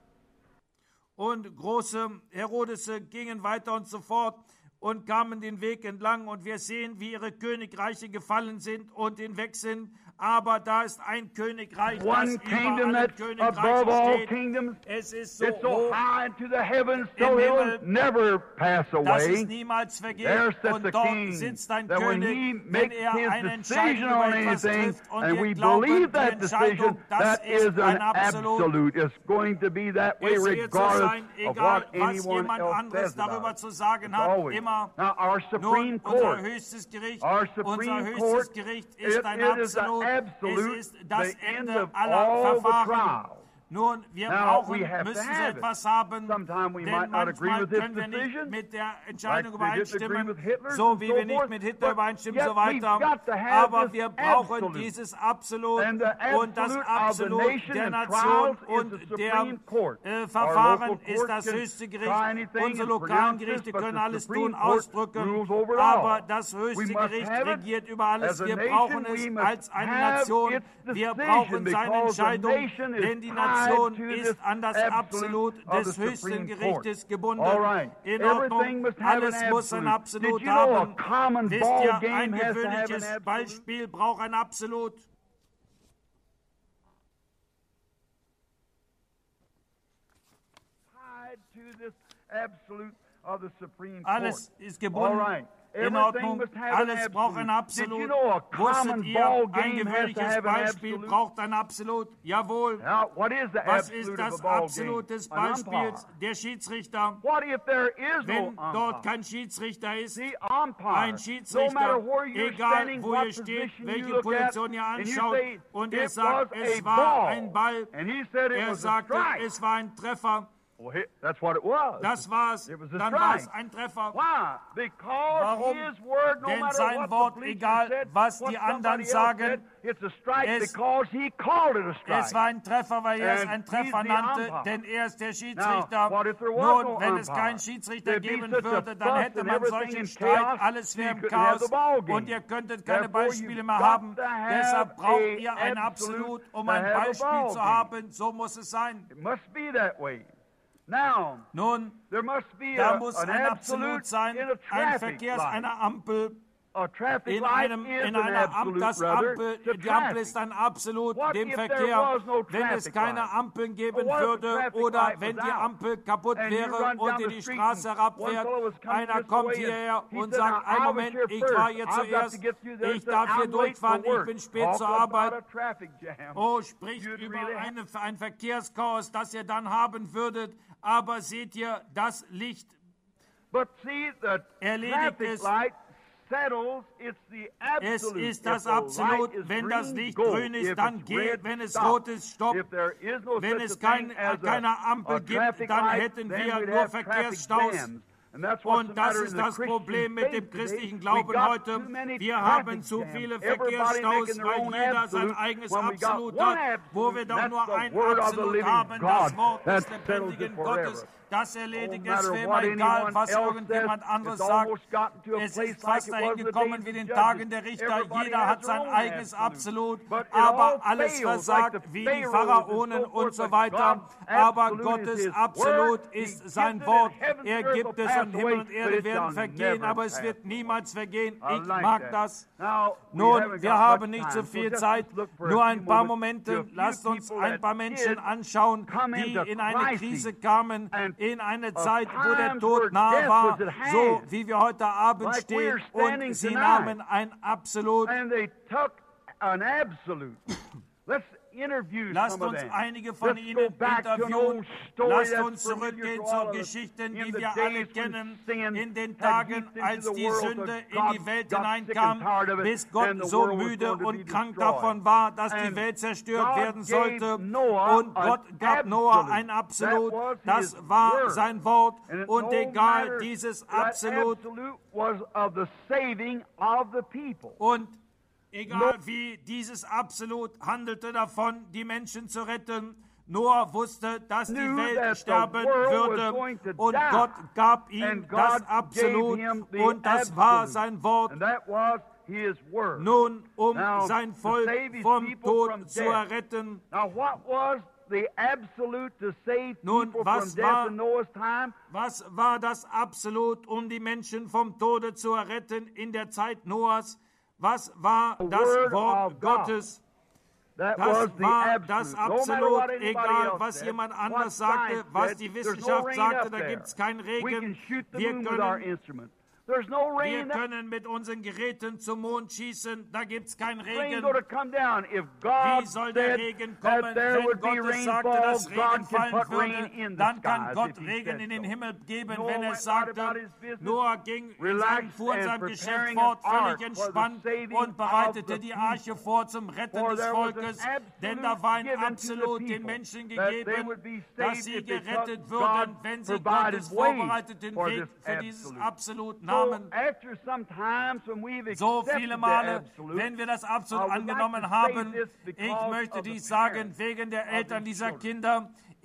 und große Herodese gingen weiter und so fort und kamen den Weg entlang und wir sehen, wie ihre Königreiche gefallen sind und hinweg sind. Aber da ist ein Königreich, das one über kingdom allen that's above Königreichen all steht. kingdoms. Es ist so It's so hoch, high into the heavens, im so it will Himmel, never pass dass es away. niemals vergeht. There sits Und a dort king sitzt ein that when he König, wenn makes er his eine Entscheidung decision über on etwas anything, trifft und and wir we glauben, believe die that decision, Entscheidung, das that is ist an ein Absolut. absolute. It's going to be that way Es wird so regardless sein, of egal what was anyone jemand else anderes says about darüber it. zu sagen It's hat, always. immer. Now, our Supreme Nun, unser Court, höchstes Gericht, our unser Supreme höchstes Court, Gericht it, ist ein it is the Absolut. absolute, Es ist das the end Ende of aller all the Verfahren. trial. Nun, wir Now, brauchen, we have to müssen so have it. etwas haben, Sometime we denn might not agree manchmal with this können wir nicht decision, mit der Entscheidung like we disagree übereinstimmen, with Hitler's so and wie so wir nicht forth, mit Hitler but übereinstimmen, yet so weiter. we've got to have Aber this wir brauchen absolute. dieses Absolut And the und das absolute of the Absolut nation der and Nation trials is und the der Supreme Court. äh, Our Verfahren local ist courts das can höchste try Gericht. anything Unsere and lokalen pronounce this, Gerichte but können the alles Supreme tun, Court ausdrücken, rules over it all. aber das höchste We must Gericht have it. regiert über alles. As a Wir nation, brauchen we es must als eine have Nation. its Wir decision brauchen seine because the Entscheidung, nation is denn die tied Sohn ist an das Absolut des höchsten Gerichtes gebunden. In Ordnung, alles muss ein Absolut haben. Wisst ihr, ein gewöhnliches Ballspiel braucht ein Absolut. Alles ist gebunden. In Ordnung, alles braucht ein Absolut. Wusstet ihr, ein gewöhnliches Ballspiel braucht ein Absolut? Jawohl. Was ist das Absolut des Ballspiels? Der Schiedsrichter. Wenn dort kein Schiedsrichter ist, ein Schiedsrichter, egal wo ihr steht, welche Position ihr anschaut, und er sagt, es war ein Ball, er sagte, es war ein Treffer. Well, that's what it was. Das war's. It was a Dann strike. war es ein Treffer. Why? Because Warum? his word, no Denn matter sein what Wort, the police egal said, was what die anderen somebody else sagen, said, it's a strike es- because he called it a strike. Es war ein Treffer, weil er es And ein he's Treffer the nannte, umpire. denn er ist der Schiedsrichter. Now, what if there was Nun, no wenn es umpire? keinen Schiedsrichter There'd be geben such a würde, dann fuss hätte and man everything solchen in Streit, chaos, alles you wäre im couldn't have Chaos the ball game. und ihr könntet keine Therefore, Beispiele you've mehr got haben. to have Deshalb braucht a ihr ein absolute Absolut, um to ein have a Beispiel ball zu game. haben. So muss es sein. It must be that way. Now, Nun, there must be da a, muss an ein absolute Absolut sein, in a ein traffic Verkehrs-, light. eine Ampel. A traffic In, light einem, is in an einer Ampel, absolute, das brother, Ampel, to die Ampel traffic. ist ein Absolut What dem if there Verkehr. was no Wenn es traffic keine light? Ampeln geben Or what if the würde traffic oder light wenn was die out? Ampel kaputt And you wäre run und down ihr the die street Straße and herabfährt, one fellow was coming einer this kommt way and hierher he und said, sagt, "Now, einen I was Moment, here ich first. war hier I've got to zuerst, get through there." ich Said, darf hier "I'm late durchfahren, for ich work." bin spät Talk zur about Arbeit. a traffic jam. Oh, spricht You'd über really eine, ein Verkehrschaos, das ihr dann haben würdet. Aber seht ihr, das Licht But see, the erledigt traffic es. light settles, it's the Es absolute. ist das If the Absolut. light is Wenn das green, Licht go. grün ist, If dann it's geh. red, Wenn es stop. rot ist, stopp. If there is no Wenn such es a kein, thing as keine a, Ampel a gibt, traffic dann light, hätten then wir we'd nur have traffic Verkehrsstaus. jams. And that's what's the Und das matter ist in the das Christian Problem mit faith dem today. christlichen We Glauben got heute. too many Wir traffic haben zu jams. viele Everybody Verkehrsstaus, making their weil own jeder sein absolute, eigenes when we got Absolut one hat, wo wir absolute, doch that's nur the ein word of the Absolut living haben, das God. Wort des That settles it lebendigen forever. Gottes. Das erledigt No es matter für immer, what egal anyone was else irgendjemand says, anderes it's sagt. almost gotten to a Es place ist fast like it was dahin the gekommen days wie of den Judges. Tagen der Richter. Everybody Jeder has hat their sein own eigenes absolute. Absolut, But it aber all alles fails, versagt, like the wie die Pharaohs and Pharaonen so und forth, so but weiter. God's Aber absolute is Gottes His Absolut word. He ist gives sein it and Wort. heaven Er and earth gibt will es pass und Himmel away, und but Erde it werden shall vergehen, never aber es pass wird niemals vergehen. I Ich like mag that. das. Now, we Nun, haven't wir got haben much nicht time, so so viel just Zeit, look for a nur few ein paar moments to a Momente. few Lasst uns people ein that paar Menschen did anschauen, come die into in eine crisis Krise kamen, and in eine of Zeit, wo der times Tod where nahe death war, was at hand. so wie wir heute Abend Like stehen. we're standing Und sie tonight. nahmen ein Absolut. And they took an absolute. Let's interview Lasst some of uns them. einige von Let's go ihnen back to an interviewen. old story Lasst that's uns familiar zurückgehen to zu all of us. Geschichten, In die the wir days alle when kennen, sin in den had Tagen, heaped into als the die world, Sünde that in die God Welt got sick hineinkam, and tired of it, bis Gott and the so world was müde going to be und krank destroyed. davon war, dass die And Welt zerstört God werden gave sollte. Noah Und Gott an gab Noah ein absolute. Absolut. That was Das his war word. sein Wort. And it Und no egal, matter, dieses that Absolut absolute was of the saving of the people. und egal wie, dieses Absolut handelte davon, die Menschen zu retten. Noah wusste, dass die Knew Welt that the sterben world würde. was going to Und die. Gott gab ihm And das God Absolut. gave him the Und das war absolute. sein Wort. And that was his word. Nun, um Now, sein to Volk save his vom people Tod from zu death. erretten. Now, what was the absolute to save Nun, people was from death war- in Noah's time? Was war das Absolut, um die Menschen vom Tode zu erretten in der Zeit Noahs? Was war The das word Wort of God. Gottes? That Das was the war absolute. das No matter Absolut, what anybody egal else was said, jemand what anders sagte, science was said, die there's no Wissenschaft rain sagte, up da there. gibt es keinen We can Regen. shoot the Wir moon with our können, instruments. There's no wir rain. That können mit unseren Geräten zum Mond schießen, da gibt es keinen rain Regen. going to come down. If God Wie soll der said Regen that kommen, there wenn would be Gott es sagte, rainfall, dass God Regen can fallen put rain würde, in the dann kann skies Gott if he Regen said in den so. Himmel geben, Noah wenn er went sagte. about his business, Noah ging in relaxed seinem, fuhr in and seinem Geschäft preparing fort, an völlig ark for the entspannt saving und of bereitete the die people. Arche vor zum Retten For des there was an Volkes, absolute denn da war ein given to the Absolut den people Menschen that they gegeben, would be dass saved sie if they gerettet took würden, God's wenn sie provided Gottes way vorbereiteten for Weg this für dieses absolute. Absolut So nahmen. after some times when we've So accepted viele the Male, absolute, wenn wir das I Absolut would like angenommen to say haben, this ich because möchte of the dies sagen parents wegen der of Eltern these dieser children. Kinder.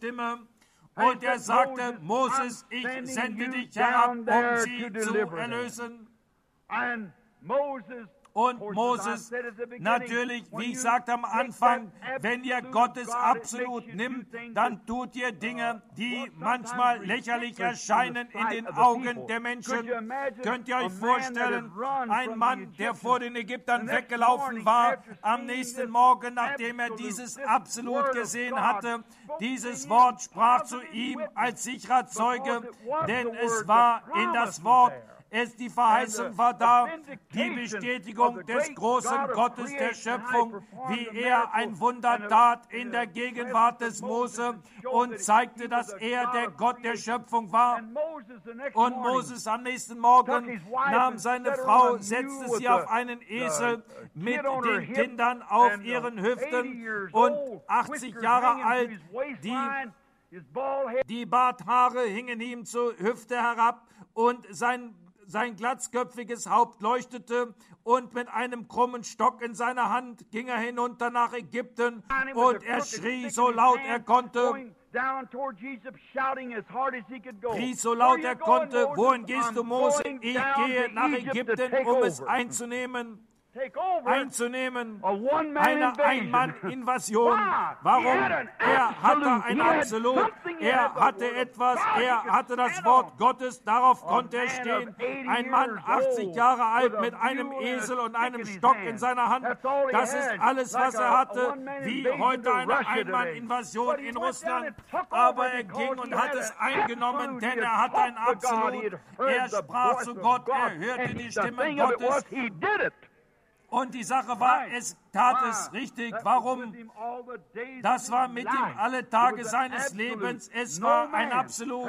Stimme. Und er sagte, Moses, ich sende dich herab, um sie zu erlösen. Und Moses, natürlich, wie ich sagte am Anfang, wenn ihr Gottes Absolut nimmt, dann tut ihr Dinge, die manchmal lächerlich erscheinen in den Augen der Menschen. Könnt ihr euch vorstellen, ein Mann, der vor den Ägyptern weggelaufen war, am nächsten Morgen, nachdem er dieses Absolut gesehen hatte, dieses Wort sprach zu ihm als sicherer Zeuge, denn es war in das Wort, es die Verheißung war da, die Bestätigung des großen Gottes der Schöpfung, wie er ein Wunder tat in der Gegenwart des Mose und zeigte, dass er der Gott der Schöpfung war. Und Moses am nächsten Morgen nahm seine Frau, setzte sie auf einen Esel mit den Kindern auf ihren Hüften und achtzig Jahre alt, die Die Barthaare hingen ihm zur Hüfte herab und sein, sein glatzköpfiges Haupt leuchtete und mit einem krummen Stock in seiner Hand ging er hinunter nach Ägypten und er schrie so laut er konnte, schrie so laut er konnte, wohin gehst du, Mose? Ich gehe nach Ägypten, um es einzunehmen. einzunehmen, eine Ein-Mann-Invasion. Warum? Er hatte ein Absolut, er hatte etwas, er hatte das Wort Gottes, darauf konnte er stehen. Ein Mann, achtzig Jahre alt, mit einem Esel und einem Stock in seiner Hand, das ist alles, was er hatte, wie heute eine Ein-Mann-Invasion in Russland. Aber er ging und hat es eingenommen, denn er hatte ein Absolut. Er sprach zu Gott, er hörte die Stimme Gottes. Und die Sache war, es tat es richtig. Warum? Das war mit ihm alle Tage seines Lebens. Es war ein Absolut.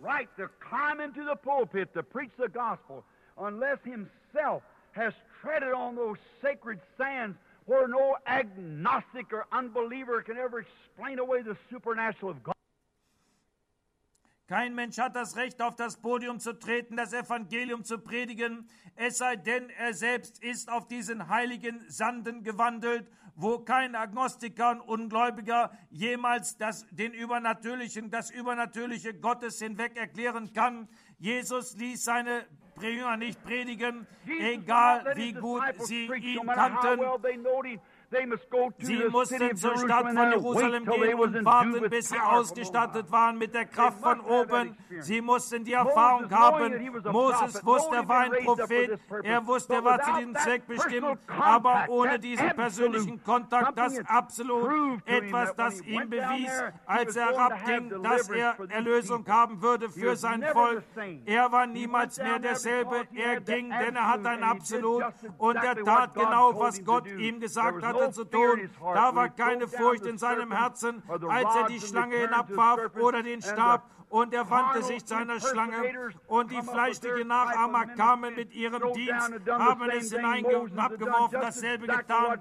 Where no agnostic or unbeliever can ever explain away the supernatural of God. Kein Mensch hat das Recht, auf das Podium zu treten, das Evangelium zu predigen, es sei denn, er selbst ist auf diesen heiligen Sanden gewandelt, wo kein Agnostiker und Ungläubiger jemals das, den Übernatürlichen, das Übernatürliche Gottes hinweg erklären kann. Jesus ließ seine Jünger nicht predigen, egal wie gut sie ihn kannten. Sie mussten zur Stadt von Jerusalem gehen und warten, bis sie ausgestattet waren mit der Kraft von oben. Sie mussten die Erfahrung haben. Moses wusste, er war ein Prophet. Er wusste, er war zu diesem Zweck bestimmt. Aber ohne diesen persönlichen Kontakt, das absolut etwas, das ihm bewies, als er herabging, dass er Erlösung haben würde für sein Volk. Er war niemals mehr derselbe. Er ging, denn er hatte ein Absolut. Und er tat genau, was Gott ihm gesagt hat zu tun. Da war keine Furcht in seinem Herzen, als er die Schlange hinabwarf oder den Stab. Und er wandte sich zu einer Schlange. Und die fleischlichen Nachahmer kamen mit ihrem Dienst, haben es hinabgeworfen, dasselbe getan.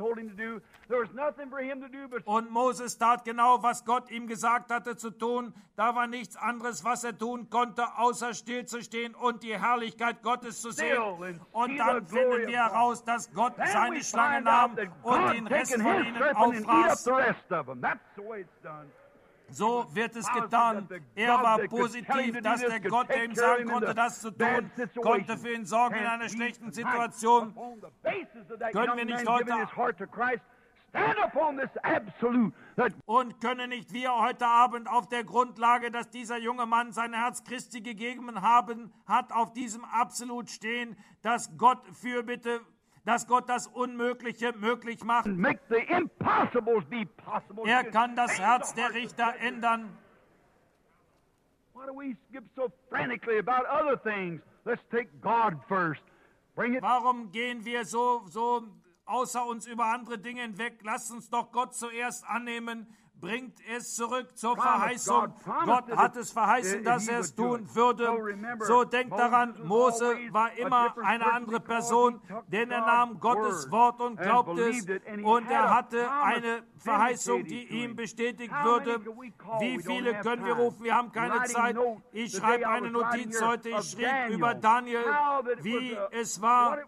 Und Moses tat genau, was Gott ihm gesagt hatte zu tun. Da war nichts anderes, was er tun konnte, außer stillzustehen und die Herrlichkeit Gottes zu sehen. Und dann finden wir heraus, dass Gott seine Schlange nahm und den Rest von ihnen auffraß. So wird es getan. Er war positiv, dass der Gott, der ihm sagen konnte, das zu tun, konnte für ihn sorgen in einer schlechten Situation. Können wir nicht heute und können nicht wir heute Abend auf der Grundlage, dass dieser junge Mann sein Herz Christi gegeben haben, hat auf diesem Absolut stehen, dass Gott Fürbitte, dass Gott das Unmögliche möglich macht. Er kann das Herz der Richter ändern. Warum gehen wir so, so außer uns über andere Dinge hinweg? Lasst uns doch Gott zuerst annehmen. Bringt es zurück zur Verheißung. Gott hat es verheißen, dass er es tun würde. So denkt daran, Mose war immer eine andere Person, denn er nahm Gottes Wort und glaubte es. Und er hatte eine Verheißung, die ihm bestätigt würde. Wie viele können wir rufen? Wir haben keine Zeit. Ich schreibe eine Notiz heute. Ich schrieb über Daniel, wie es war.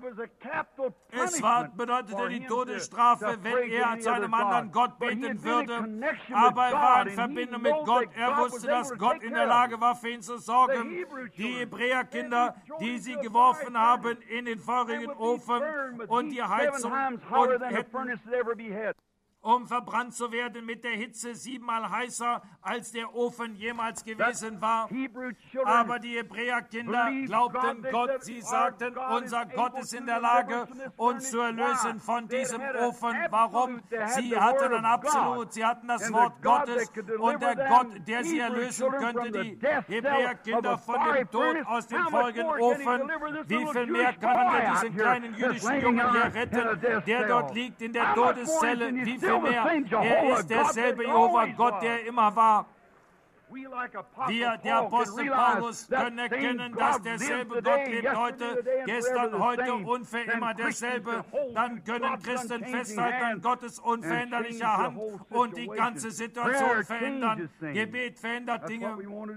Es war, bedeutete die Todesstrafe, wenn er zu einem anderen Gott beten würde. würde, aber er war in Verbindung mit Gott. Er wusste, dass Gott in der Lage war, für ihn zu sorgen. Die Hebräerkinder, die sie geworfen haben in den feurigen Ofen und die Heizung und hätten, um verbrannt zu werden mit der Hitze, siebenmal heißer, als der Ofen jemals gewesen war. Aber die Hebräerkinder glaubten Gott. Sie sagten, unser Gott ist in der Lage, uns zu erlösen von diesem Ofen. Warum? Sie hatten ein Absolut, sie hatten das Wort Gottes und der Gott, der sie erlösen könnte, die Hebräerkinder von dem Tod aus dem feurigen Ofen. Wie viel mehr kann er diesen kleinen jüdischen Jungen hier retten, der dort liegt in der Todeszelle? Wie viel mehr. Er ist derselbe Jehova Gott, der immer war. Wir, der Apostel Paulus, können erkennen, dass derselbe Gott lebt heute, gestern, heute und für immer derselbe. Dann können Christen festhalten an Gottes unveränderlicher Hand und die ganze Situation verändern. Gebet verändert Dinge.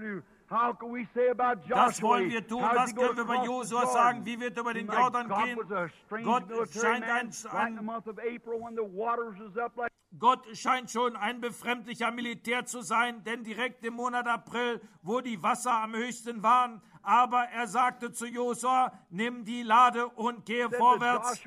Das wollen wir tun. Was können wir über Josua sagen? Wie wird über den Jordan gehen? Gott scheint, ein, ein, Gott scheint schon ein befremdlicher Militär zu sein, denn direkt im Monat April, wo die Wasser am höchsten waren, aber er sagte zu Josua, nimm die Lade und gehe vorwärts.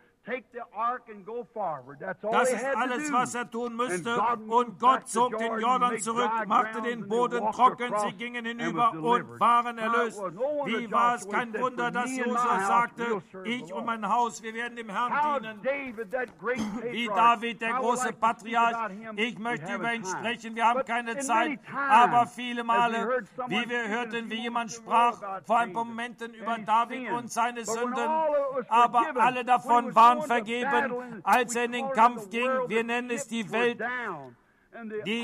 Das ist alles, was er tun müsste. Und Gott zog den Jordan zurück, machte den Boden trocken, sie gingen hinüber und waren erlöst. Wie war es kein Wunder, dass Josua sagte, ich und mein Haus, wir werden dem Herrn dienen. Wie David, der große Patriarch. Ich möchte über ihn sprechen, wir haben keine Zeit, aber viele Male, wie wir hörten, wie jemand sprach, vor ein paar Momenten über David und seine Sünden, aber alle davon waren vergeben, als er in den Kampf ging. Wir nennen es die Welt. Die,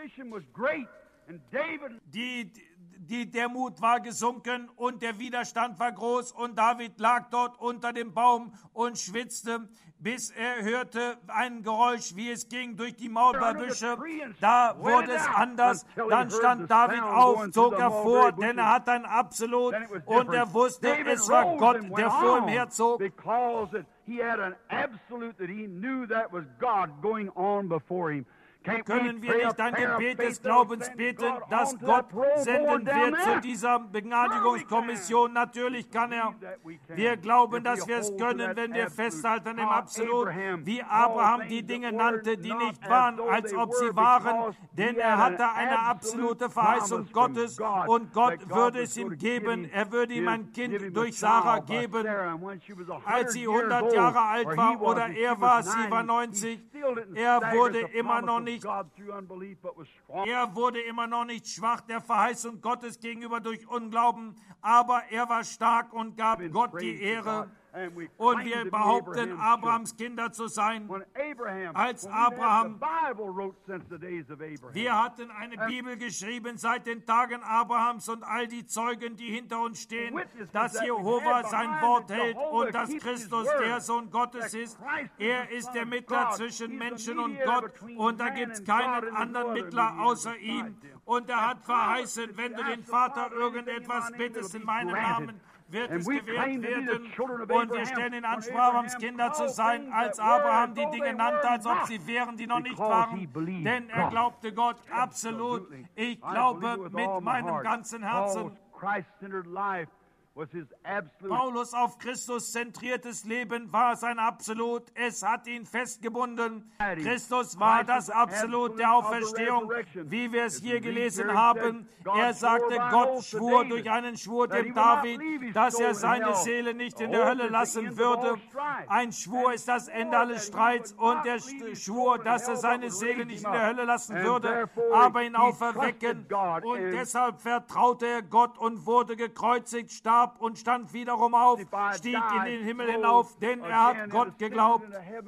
die, die, der Mut war gesunken und der Widerstand war groß und David lag dort unter dem Baum und schwitzte, bis er hörte ein Geräusch, wie es ging durch die Maulbeerbüsche. Da wurde es anders. Dann stand David auf, zog er vor, denn er hatte ein Absolut und er wusste, es war Gott, der vor ihm herzog. He had an absolute that he knew that was God going on before him. Können wir nicht ein Gebet des Glaubens beten, dass Gott senden wird zu dieser Begnadigungskommission? Natürlich kann er. Wir glauben, dass wir es können, wenn wir festhalten im Absolut, wie Abraham die Dinge nannte, die nicht waren, als ob sie waren, denn er hatte eine absolute Verheißung Gottes und Gott würde es ihm geben. Er würde ihm ein Kind durch Sarah geben. Als sie hundert Jahre alt war oder er war, sie war neunzig, er wurde immer noch nicht Er wurde immer noch nicht schwach der Verheißung Gottes gegenüber durch Unglauben, aber er war stark und gab Gott die Ehre. Und wir behaupten, Abrahams Kinder zu sein. Als Abraham, wir hatten eine Bibel geschrieben seit den Tagen Abrahams und all die Zeugen, die hinter uns stehen, dass Jehova sein Wort hält und dass Christus der Sohn Gottes ist. Er ist der Mittler zwischen Menschen und Gott und da gibt es keinen anderen Mittler außer ihm. Und er hat verheißen, wenn du den Vater irgendetwas bittest in meinem Namen, wird es gewährt werden. Und wir stellen in Anspruch, Abrahams Kinder zu sein, als Abraham die Dinge nannte, als ob sie wären, die noch nicht waren. Denn er glaubte Gott absolut. Ich glaube mit meinem ganzen Herzen. Paulus auf Christus zentriertes Leben war sein Absolut. Es hat ihn festgebunden. Christus war das Absolut der Auferstehung, wie wir es hier gelesen haben. Er sagte, Gott schwur durch einen Schwur dem David, dass er seine Seele nicht in der Hölle lassen würde. Ein Schwur ist das Ende alles Streits und der Schwur, dass er seine Seele nicht in der Hölle lassen würde, aber ihn auferwecken. Und deshalb vertraute er Gott und wurde gekreuzigt, starb und stand wiederum auf, stieg in den Himmel hinauf, denn er hat Gott geglaubt.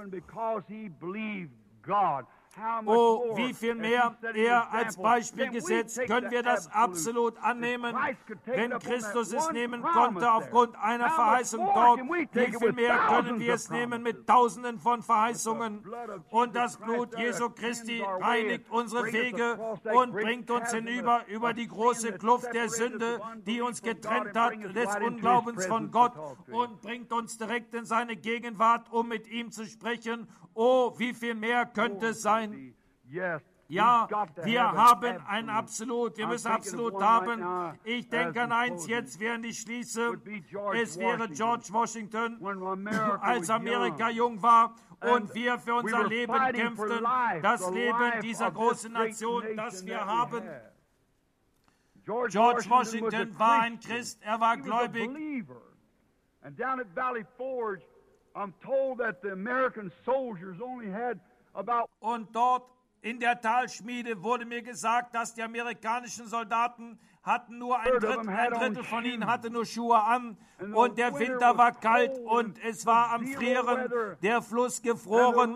Oh, wie viel mehr er als Beispiel gesetzt, können wir das absolut annehmen, wenn Christus es nehmen konnte aufgrund einer Verheißung dort. Wie viel mehr können wir es nehmen mit Tausenden von Verheißungen? Und das Blut Jesu Christi reinigt unsere Wege und bringt uns hinüber über die große Kluft der Sünde, die uns getrennt hat des Unglaubens von Gott und bringt uns direkt in seine Gegenwart, um mit ihm zu sprechen. Oh, wie viel mehr könnte es sein? Ja, wir haben ein Absolut, wir müssen Absolut haben. Ich denke an eins jetzt, während ich schließe. Es wäre George Washington, als Amerika jung war und wir für unser Leben kämpften, das Leben dieser großen Nation, das wir haben. George Washington war ein Christ, er war gläubig. And down at Valley Forge, I'm told that the American soldiers only had about. Und dort in der Talschmiede wurde mir gesagt, dass die amerikanischen Soldaten hatten nur ein Drittel, ein Drittel von ihnen hatte nur Schuhe an und der Winter war kalt und es war am Frieren, der Fluss gefroren.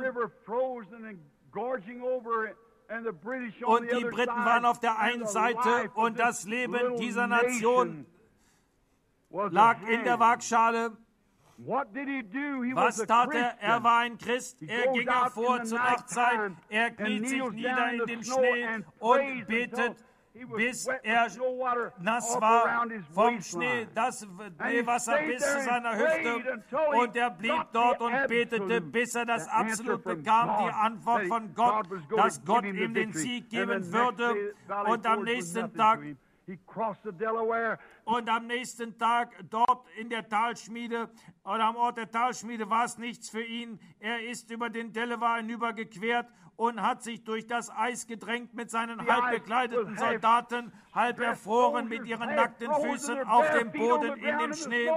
Und die Briten waren auf der einen Seite und das Leben dieser Nation lag in der Waagschale. Was tat er? Er war ein Christ. Er ging hervor zur Nachtzeit. Er kniet sich nieder in den Schnee und betet, bis er nass war vom Schnee, das Schneewasser bis zu seiner Hüfte. Und er blieb dort und betete, bis er das Absolut bekam, die Antwort von Gott, dass Gott ihm den Sieg geben würde. Und am nächsten Tag Und am nächsten Tag dort in der Talschmiede oder am Ort der Talschmiede war es nichts für ihn. Er ist über den Delaware hinübergequert und hat sich durch das Eis gedrängt mit seinen halb bekleideten Soldaten, halb erfroren mit ihren nackten Füßen auf dem Boden in dem Schnee.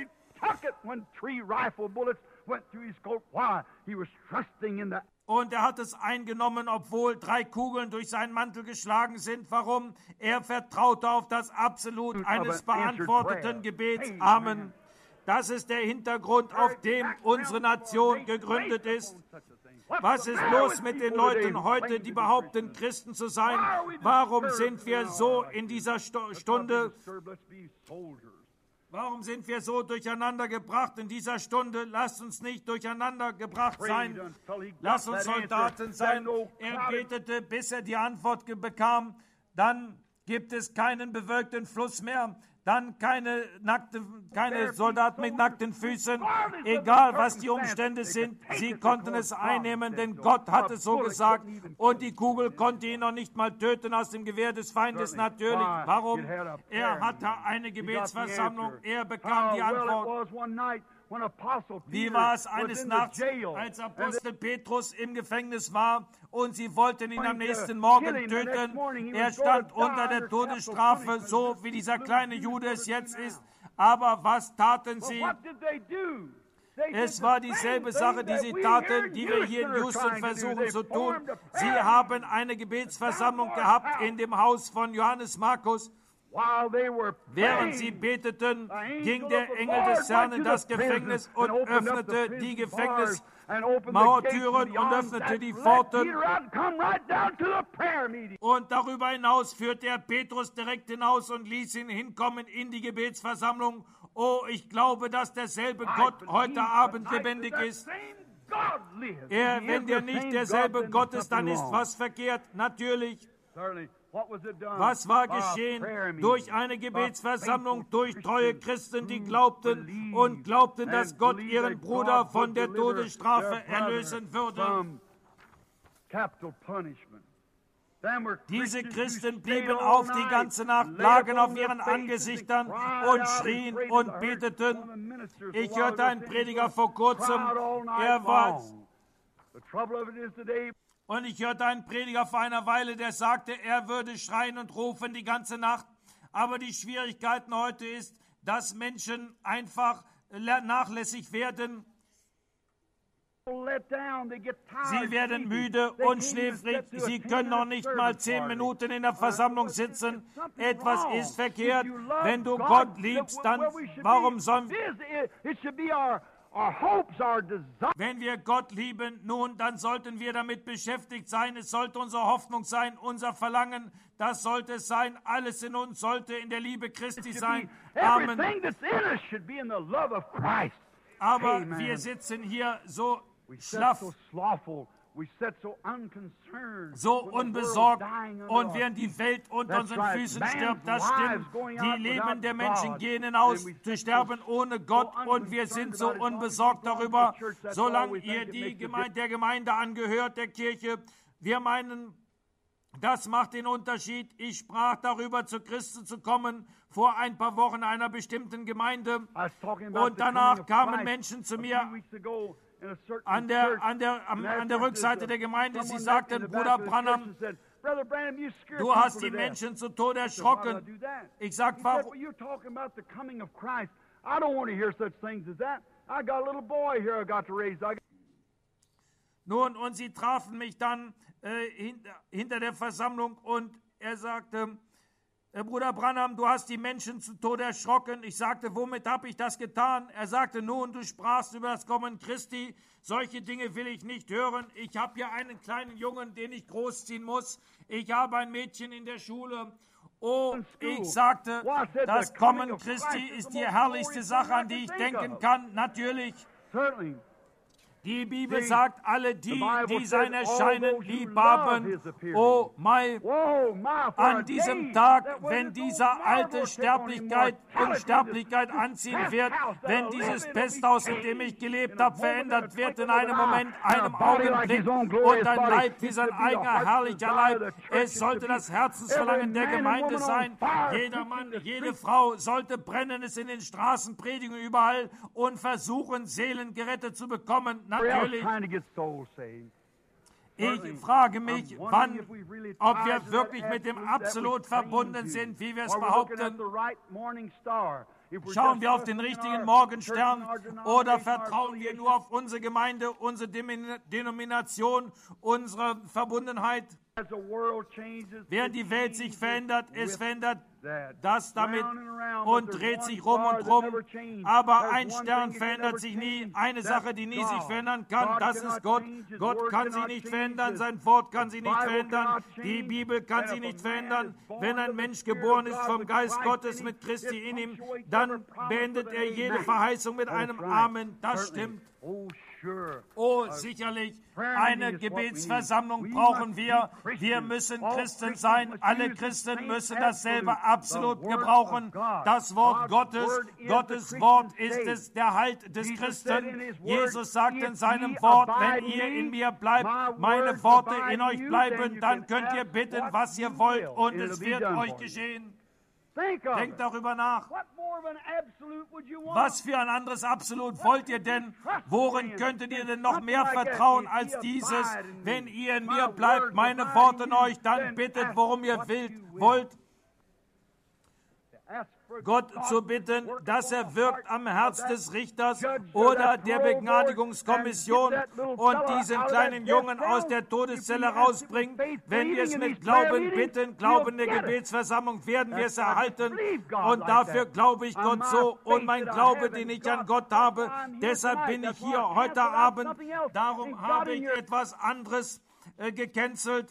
Und er hat es eingenommen, obwohl drei Kugeln durch seinen Mantel geschlagen sind. Warum? Er vertraute auf das Absolut eines beantworteten Gebets. Amen. Das ist der Hintergrund, auf dem unsere Nation gegründet ist. Was ist los mit den Leuten heute, die behaupten, Christen zu sein? Warum sind wir so in dieser Stunde? Warum sind wir so durcheinander gebracht in dieser Stunde? Lasst uns nicht durcheinander gebracht sein. Lasst uns Soldaten sein. Er betete, bis er die Antwort bekam. Dann gibt es keinen bewölkten Fluss mehr. Dann keine, nackte, keine Soldaten mit nackten Füßen. Egal, was die Umstände sind, sie konnten es einnehmen, denn Gott hat es so gesagt. Und die Kugel konnte ihn noch nicht mal töten aus dem Gewehr des Feindes. Natürlich. Warum? Er hatte eine Gebetsversammlung. Er bekam die Antwort. Wie war es eines Nachts, als Apostel Petrus im Gefängnis war und sie wollten ihn am nächsten Morgen töten? Er stand unter der Todesstrafe, so wie dieser kleine Jude es jetzt ist. Aber was taten sie? Es war dieselbe Sache, die sie taten, die wir hier in Houston versuchen zu tun. Sie haben eine Gebetsversammlung gehabt in dem Haus von Johannes Markus. Während sie beteten, ging der Engel des Herrn in das Gefängnis und öffnete die Gefängnismauertüren und öffnete die Pforten. Und darüber hinaus führte er Petrus direkt hinaus und ließ ihn hinkommen in die Gebetsversammlung. Oh, ich glaube, dass derselbe Gott heute Abend lebendig ist. Er, wenn der nicht derselbe Gott ist, dann ist was verkehrt. Natürlich. Was war geschehen? Durch eine Gebetsversammlung, durch treue Christen, die glaubten und glaubten, dass Gott ihren Bruder von der Todesstrafe erlösen würde. Diese Christen blieben auf die ganze Nacht, lagen auf ihren Angesichtern und schrien und beteten. Ich hörte einen Prediger vor kurzem, er war... Und ich hörte einen Prediger vor einer Weile, der sagte, er würde schreien und rufen die ganze Nacht. Aber die Schwierigkeiten heute ist, dass Menschen einfach nachlässig werden. Sie werden müde und schläfrig. Sie können noch nicht mal zehn Minuten in der Versammlung sitzen. Etwas ist verkehrt. Wenn du Gott liebst, dann warum sollen wir... Wenn wir Gott lieben, nun, dann sollten wir damit beschäftigt sein. Es sollte unsere Hoffnung sein, unser Verlangen, das sollte es sein. Alles in uns sollte in der Liebe Christi sein. Amen. Aber wir sitzen hier so schlaff, so unbesorgt, und während die Welt unter unseren Füßen stirbt, das stimmt. Die Leben der Menschen gehen hinaus, sie sterben ohne Gott, und wir sind so unbesorgt darüber, solange ihr die Gemeinde, der Gemeinde angehört, der Kirche, Wir meinen, das macht den Unterschied. Ich sprach darüber, zu Christen zu kommen, vor ein paar Wochen einer bestimmten Gemeinde. Und danach kamen Menschen zu mir an der, an der, an, an der Rückseite der Gemeinde. Sie sagten, Bruder Branham, du hast die Menschen zu Tode erschrocken. Ich sagte, warum? Nun, und sie trafen mich dann äh, hinter, hinter der Versammlung und er sagte, äh, Bruder Branham, du hast die Menschen zu Tode erschrocken. Ich sagte, womit habe ich das getan? Er sagte, nun, du sprachst über das Kommen Christi. Solche Dinge will ich nicht hören. Ich habe hier einen kleinen Jungen, den ich großziehen muss. Ich habe ein Mädchen in der Schule. Oh, ich sagte, das Kommen Christi ist die herrlichste Sache, an die ich denken kann. Natürlich. Die Bibel sagt, alle die, die sein Erscheinen lieb haben, oh mein, an diesem Tag, wenn dieser alte Sterblichkeit Unsterblichkeit anziehen wird, wenn dieses Pesthaus, in dem ich gelebt habe, verändert wird in einem Moment, einem Augenblick und ein Leib wie sein eigener herrlicher Leib. Es sollte das Herzensverlangen der Gemeinde sein. Jeder Mann, jede Frau sollte Brennendes in den Straßen predigen überall und versuchen, Seelen gerettet zu bekommen. Natürlich. Ich frage mich, wann, ob wir wirklich mit dem Absolut verbunden sind, wie wir es behaupten. Schauen wir auf den richtigen Morgenstern oder vertrauen wir nur auf unsere Gemeinde, unsere Denomination, unsere Verbundenheit? Während die Welt sich verändert, es verändert das damit und dreht sich rum und rum. Aber ein Stern verändert sich nie. Eine Sache, die nie sich verändern kann, das ist Gott. Gott kann sich nicht verändern, sein Wort kann sich nicht verändern, die Bibel kann sich nicht verändern. Wenn ein Mensch geboren ist vom Geist Gottes mit Christi in ihm, dann beendet er jede Verheißung mit einem Amen. Das stimmt. Oh, sicherlich, eine Gebetsversammlung brauchen wir. Wir müssen Christen sein. Alle Christen müssen dasselbe absolut gebrauchen. Das Wort Gottes, Gottes Wort ist es, der Halt des Christen. Jesus sagt in seinem Wort, wenn ihr in mir bleibt, meine Worte in euch bleiben, dann könnt ihr bitten, was ihr wollt, und es wird euch geschehen. Denkt darüber nach. Was für ein anderes Absolut wollt ihr denn? Worin könntet ihr denn noch mehr vertrauen als dieses? Wenn ihr in mir bleibt, meine Worte in euch, dann bittet, worum ihr wollt. Gott zu bitten, dass er wirkt am Herz des Richters oder der Begnadigungskommission und diesen kleinen Jungen aus der Todeszelle rausbringt. Wenn wir es mit Glauben bitten, Glauben der Gebetsversammlung, werden wir es erhalten. Und dafür glaube ich Gott so und mein Glaube, den ich an Gott habe. Deshalb bin ich hier heute Abend. Darum habe ich etwas anderes äh, gecancelt.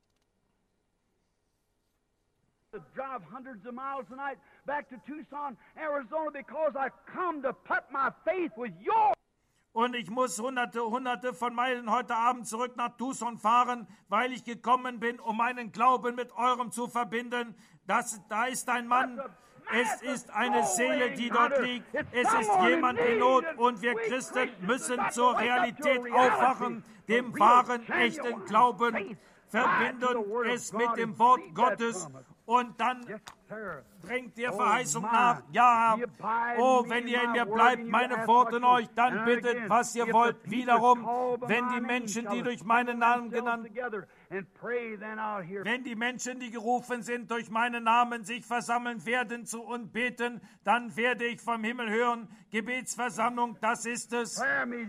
Drive hundreds of miles tonight back to Tucson, Arizona, because I come to put my faith with yours. Und ich muss hunderte, hunderte von Meilen heute Abend zurück nach Tucson fahren, weil ich gekommen bin, um meinen Glauben mit eurem zu verbinden. Das, da ist ein Mann, es ist eine Seele, die dort liegt. Es ist jemand in Not und wir Christen müssen zur Realität aufwachen, dem wahren, echten Glauben, verbinden es mit dem Wort Gottes. Und dann drängt dir Verheißung nach. Ja, oh, wenn ihr in mir bleibt, meine Worte in euch, dann bittet, was ihr wollt. Wiederum, wenn die Menschen, die durch meinen Namen genannt, wenn die Menschen, die gerufen sind, durch meinen Namen sich versammeln werden zu und beten, dann werde ich vom Himmel hören. Gebetsversammlung, das ist es.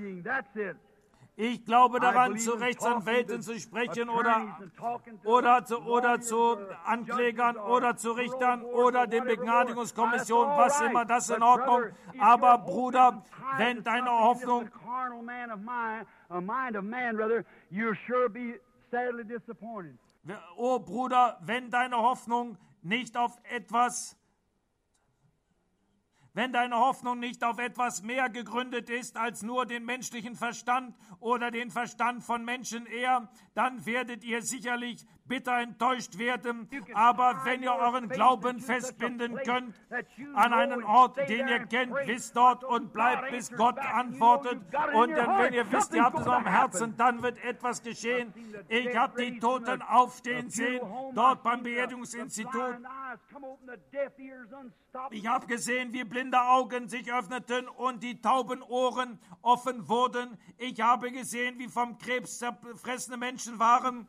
Ich glaube daran, zu Rechtsanwälten zu sprechen oder, oder, zu, oder zu Anklägern oder zu Richtern oder den Begnadigungskommissionen, was immer, das ist in Ordnung. Aber Bruder, wenn deine Hoffnung, oh Bruder, wenn deine Hoffnung nicht auf etwas Wenn deine Hoffnung nicht auf etwas mehr gegründet ist als nur den menschlichen Verstand oder den Verstand von Menschen eher, dann werdet ihr sicherlich bitter enttäuscht werden, aber wenn ihr euren Glauben festbinden könnt an einen Ort, den ihr kennt, wisst dort und bleibt, bis Gott antwortet. Und dann, wenn ihr wisst, ihr habt es am Herzen, dann wird etwas geschehen. Ich habe die Toten aufstehen sehen, dort beim Beerdigungsinstitut. Ich habe gesehen, wie blinde Augen sich öffneten und die tauben Ohren offen wurden. Ich habe gesehen, wie vom Krebs zerfressene Menschen waren,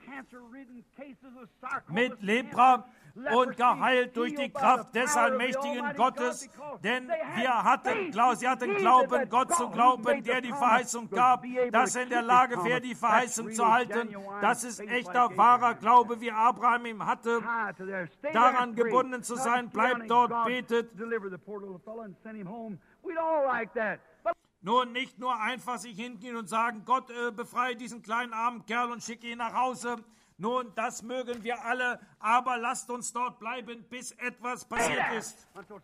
mit Lepra und geheilt durch die Kraft des allmächtigen Gottes, denn wir hatten, sie hatten Glauben, Gott zu glauben, der die Verheißung gab, dass er in der Lage wäre, die Verheißung zu halten. Das ist echter, wahrer Glaube, wie Abraham ihm hatte. Daran gebunden zu sein, bleibt dort, betet. Nun, nicht nur einfach sich hingehen und sagen, Gott, äh, befreie diesen kleinen armen Kerl und schicke ihn nach Hause. Nun, das mögen wir alle, aber lasst uns dort bleiben, bis etwas passiert ist.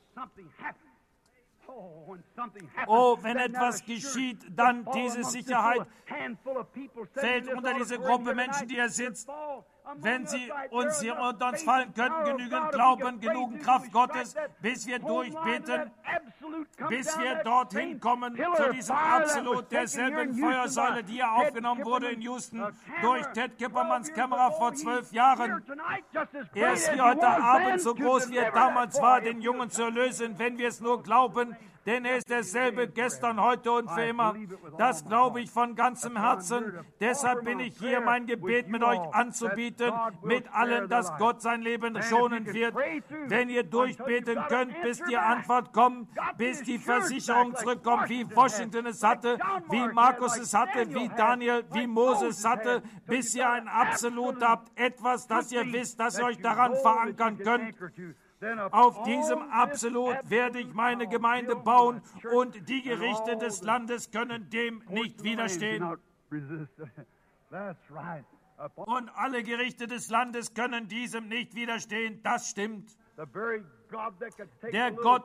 Oh, wenn etwas geschieht, dann diese Sicherheit fällt unter diese Gruppe Menschen, die hier sitzt. Wenn sie uns hier unter uns fallen könnten, genügend Glauben, genügend Kraft Gottes, bis wir durchbeten, bis wir dorthin kommen, zu diesem Absolut derselben Feuersäule, die hier aufgenommen wurde in Houston durch Ted Kippermans Kamera vor zwölf Jahren. Er ist hier heute Abend so groß, wie er damals war, den Jungen zu erlösen, wenn wir es nur glauben, denn er ist derselbe gestern, heute und für immer. Das glaube ich von ganzem Herzen. Deshalb bin ich hier, mein Gebet mit euch anzubieten, mit allen, dass Gott sein Leben schonen wird. Wenn ihr durchbeten könnt, bis die Antwort kommt, bis die Versicherung zurückkommt, wie Washington es hatte, wie Markus es hatte, wie Daniel, wie Moses es hatte, bis ihr ein Absolut habt, etwas, das ihr wisst, dass ihr euch daran verankern könnt. Auf diesem Absolut werde ich meine Gemeinde bauen und die Gerichte des Landes können dem nicht widerstehen. Und alle Gerichte des Landes können diesem nicht widerstehen. Das stimmt. Der Gott,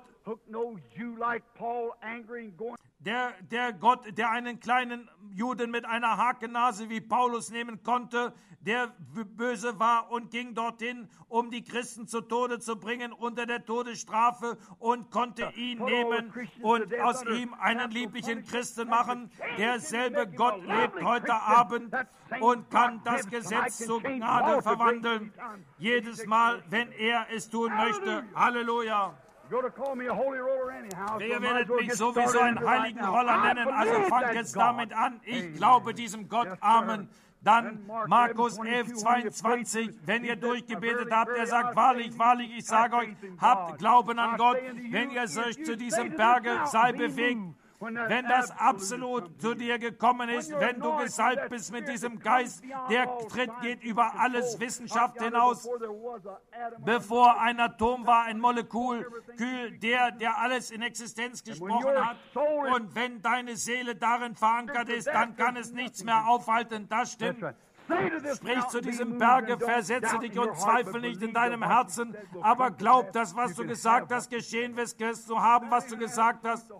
der, der Gott, der einen kleinen Juden mit einer Hakennase wie Paulus nehmen konnte, der böse war und ging dorthin, um die Christen zu Tode zu bringen unter der Todesstrafe und konnte ihn nehmen und aus ihm einen lieblichen Christen machen. Derselbe Gott lebt heute Abend und kann das Gesetz zur Gnade verwandeln. Jedes Mal, wenn er es tun möchte. Halleluja. Ihr werdet mich sowieso einen heiligen Roller nennen, also fangt jetzt damit an. Ich glaube diesem Gott. Amen. Dann Markus elf, zweiundzwanzig, wenn ihr durchgebetet habt, er sagt, wahrlich, wahrlich, ich sage euch, habt Glauben an Gott, wenn ihr euch zu diesem Berge sei bewegt. Wenn das Absolut zu dir gekommen ist, wenn du gesalbt bist mit diesem Geist, der Tritt geht über alles Wissenschaft hinaus. Bevor ein Atom war, ein Molekül, Kühl, der, der alles in Existenz gesprochen hat. Und wenn deine Seele darin verankert ist, dann kann es nichts mehr aufhalten. Das stimmt. Sprich zu diesem Berge, versetze dich und zweifle nicht in deinem Herzen, aber glaub, dass was du gesagt hast, geschehen wirst, wirst du haben, was du gesagt hast.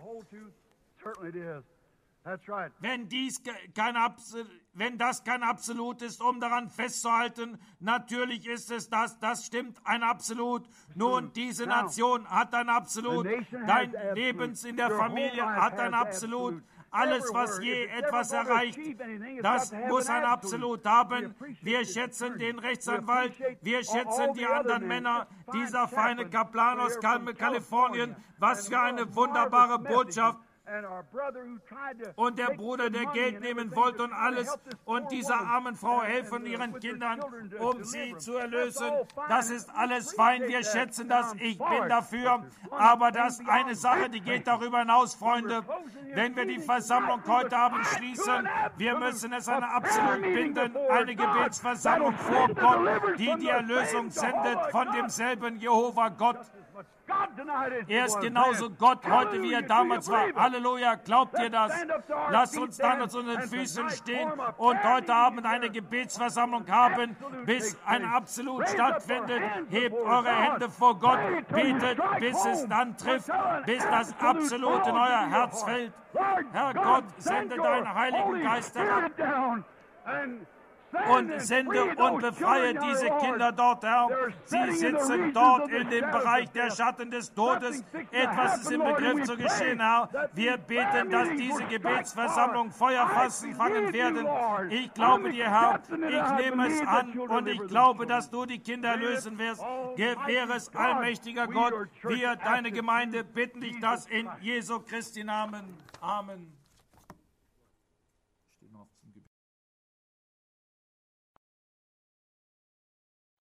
Wenn, dies kein wenn das kein Absolut ist, um daran festzuhalten, natürlich ist es das, das stimmt, ein Absolut. Nun, diese Nation hat ein Absolut, dein Leben in der Familie hat ein Absolut. Alles, was je etwas erreicht, das muss ein Absolut haben. Wir schätzen den Rechtsanwalt, wir schätzen die anderen Männer, dieser feine Kaplan aus Kalifornien, was für eine wunderbare Botschaft. Und der Bruder, der Geld nehmen wollte und alles, und dieser armen Frau helfen ihren Kindern, um sie zu erlösen. Das ist alles fein, wir schätzen das, ich bin dafür. Aber das ist eine Sache, die geht darüber hinaus, Freunde. Wenn wir die Versammlung heute Abend schließen, wir müssen es an absolut binden, eine Gebetsversammlung vor Gott, die die Erlösung sendet von demselben Jehova Gott. Er ist genauso Gott heute, wie er damals war. Halleluja, glaubt ihr das? Lasst uns dann zu unseren Füßen stehen und heute Abend eine Gebetsversammlung haben, bis ein Absolut stattfindet. Hebt eure Hände vor Gott, betet, bis es dann trifft, bis das Absolut in euer Herz fällt. Herr Gott, sende deinen Heiligen Geist herab. und sende und befreie diese Kinder dort, Herr. Sie sitzen dort in dem Bereich der Schatten des Todes. Etwas ist im Begriff zu geschehen, Herr. Wir beten, dass diese Gebetsversammlung Feuer fassen, fangen werden. Ich glaube dir, Herr. Ich nehme es an und ich glaube, dass du die Kinder lösen wirst. Gewähre es, allmächtiger Gott. Wir, deine Gemeinde, bitten dich das in Jesu Christi Namen. Amen.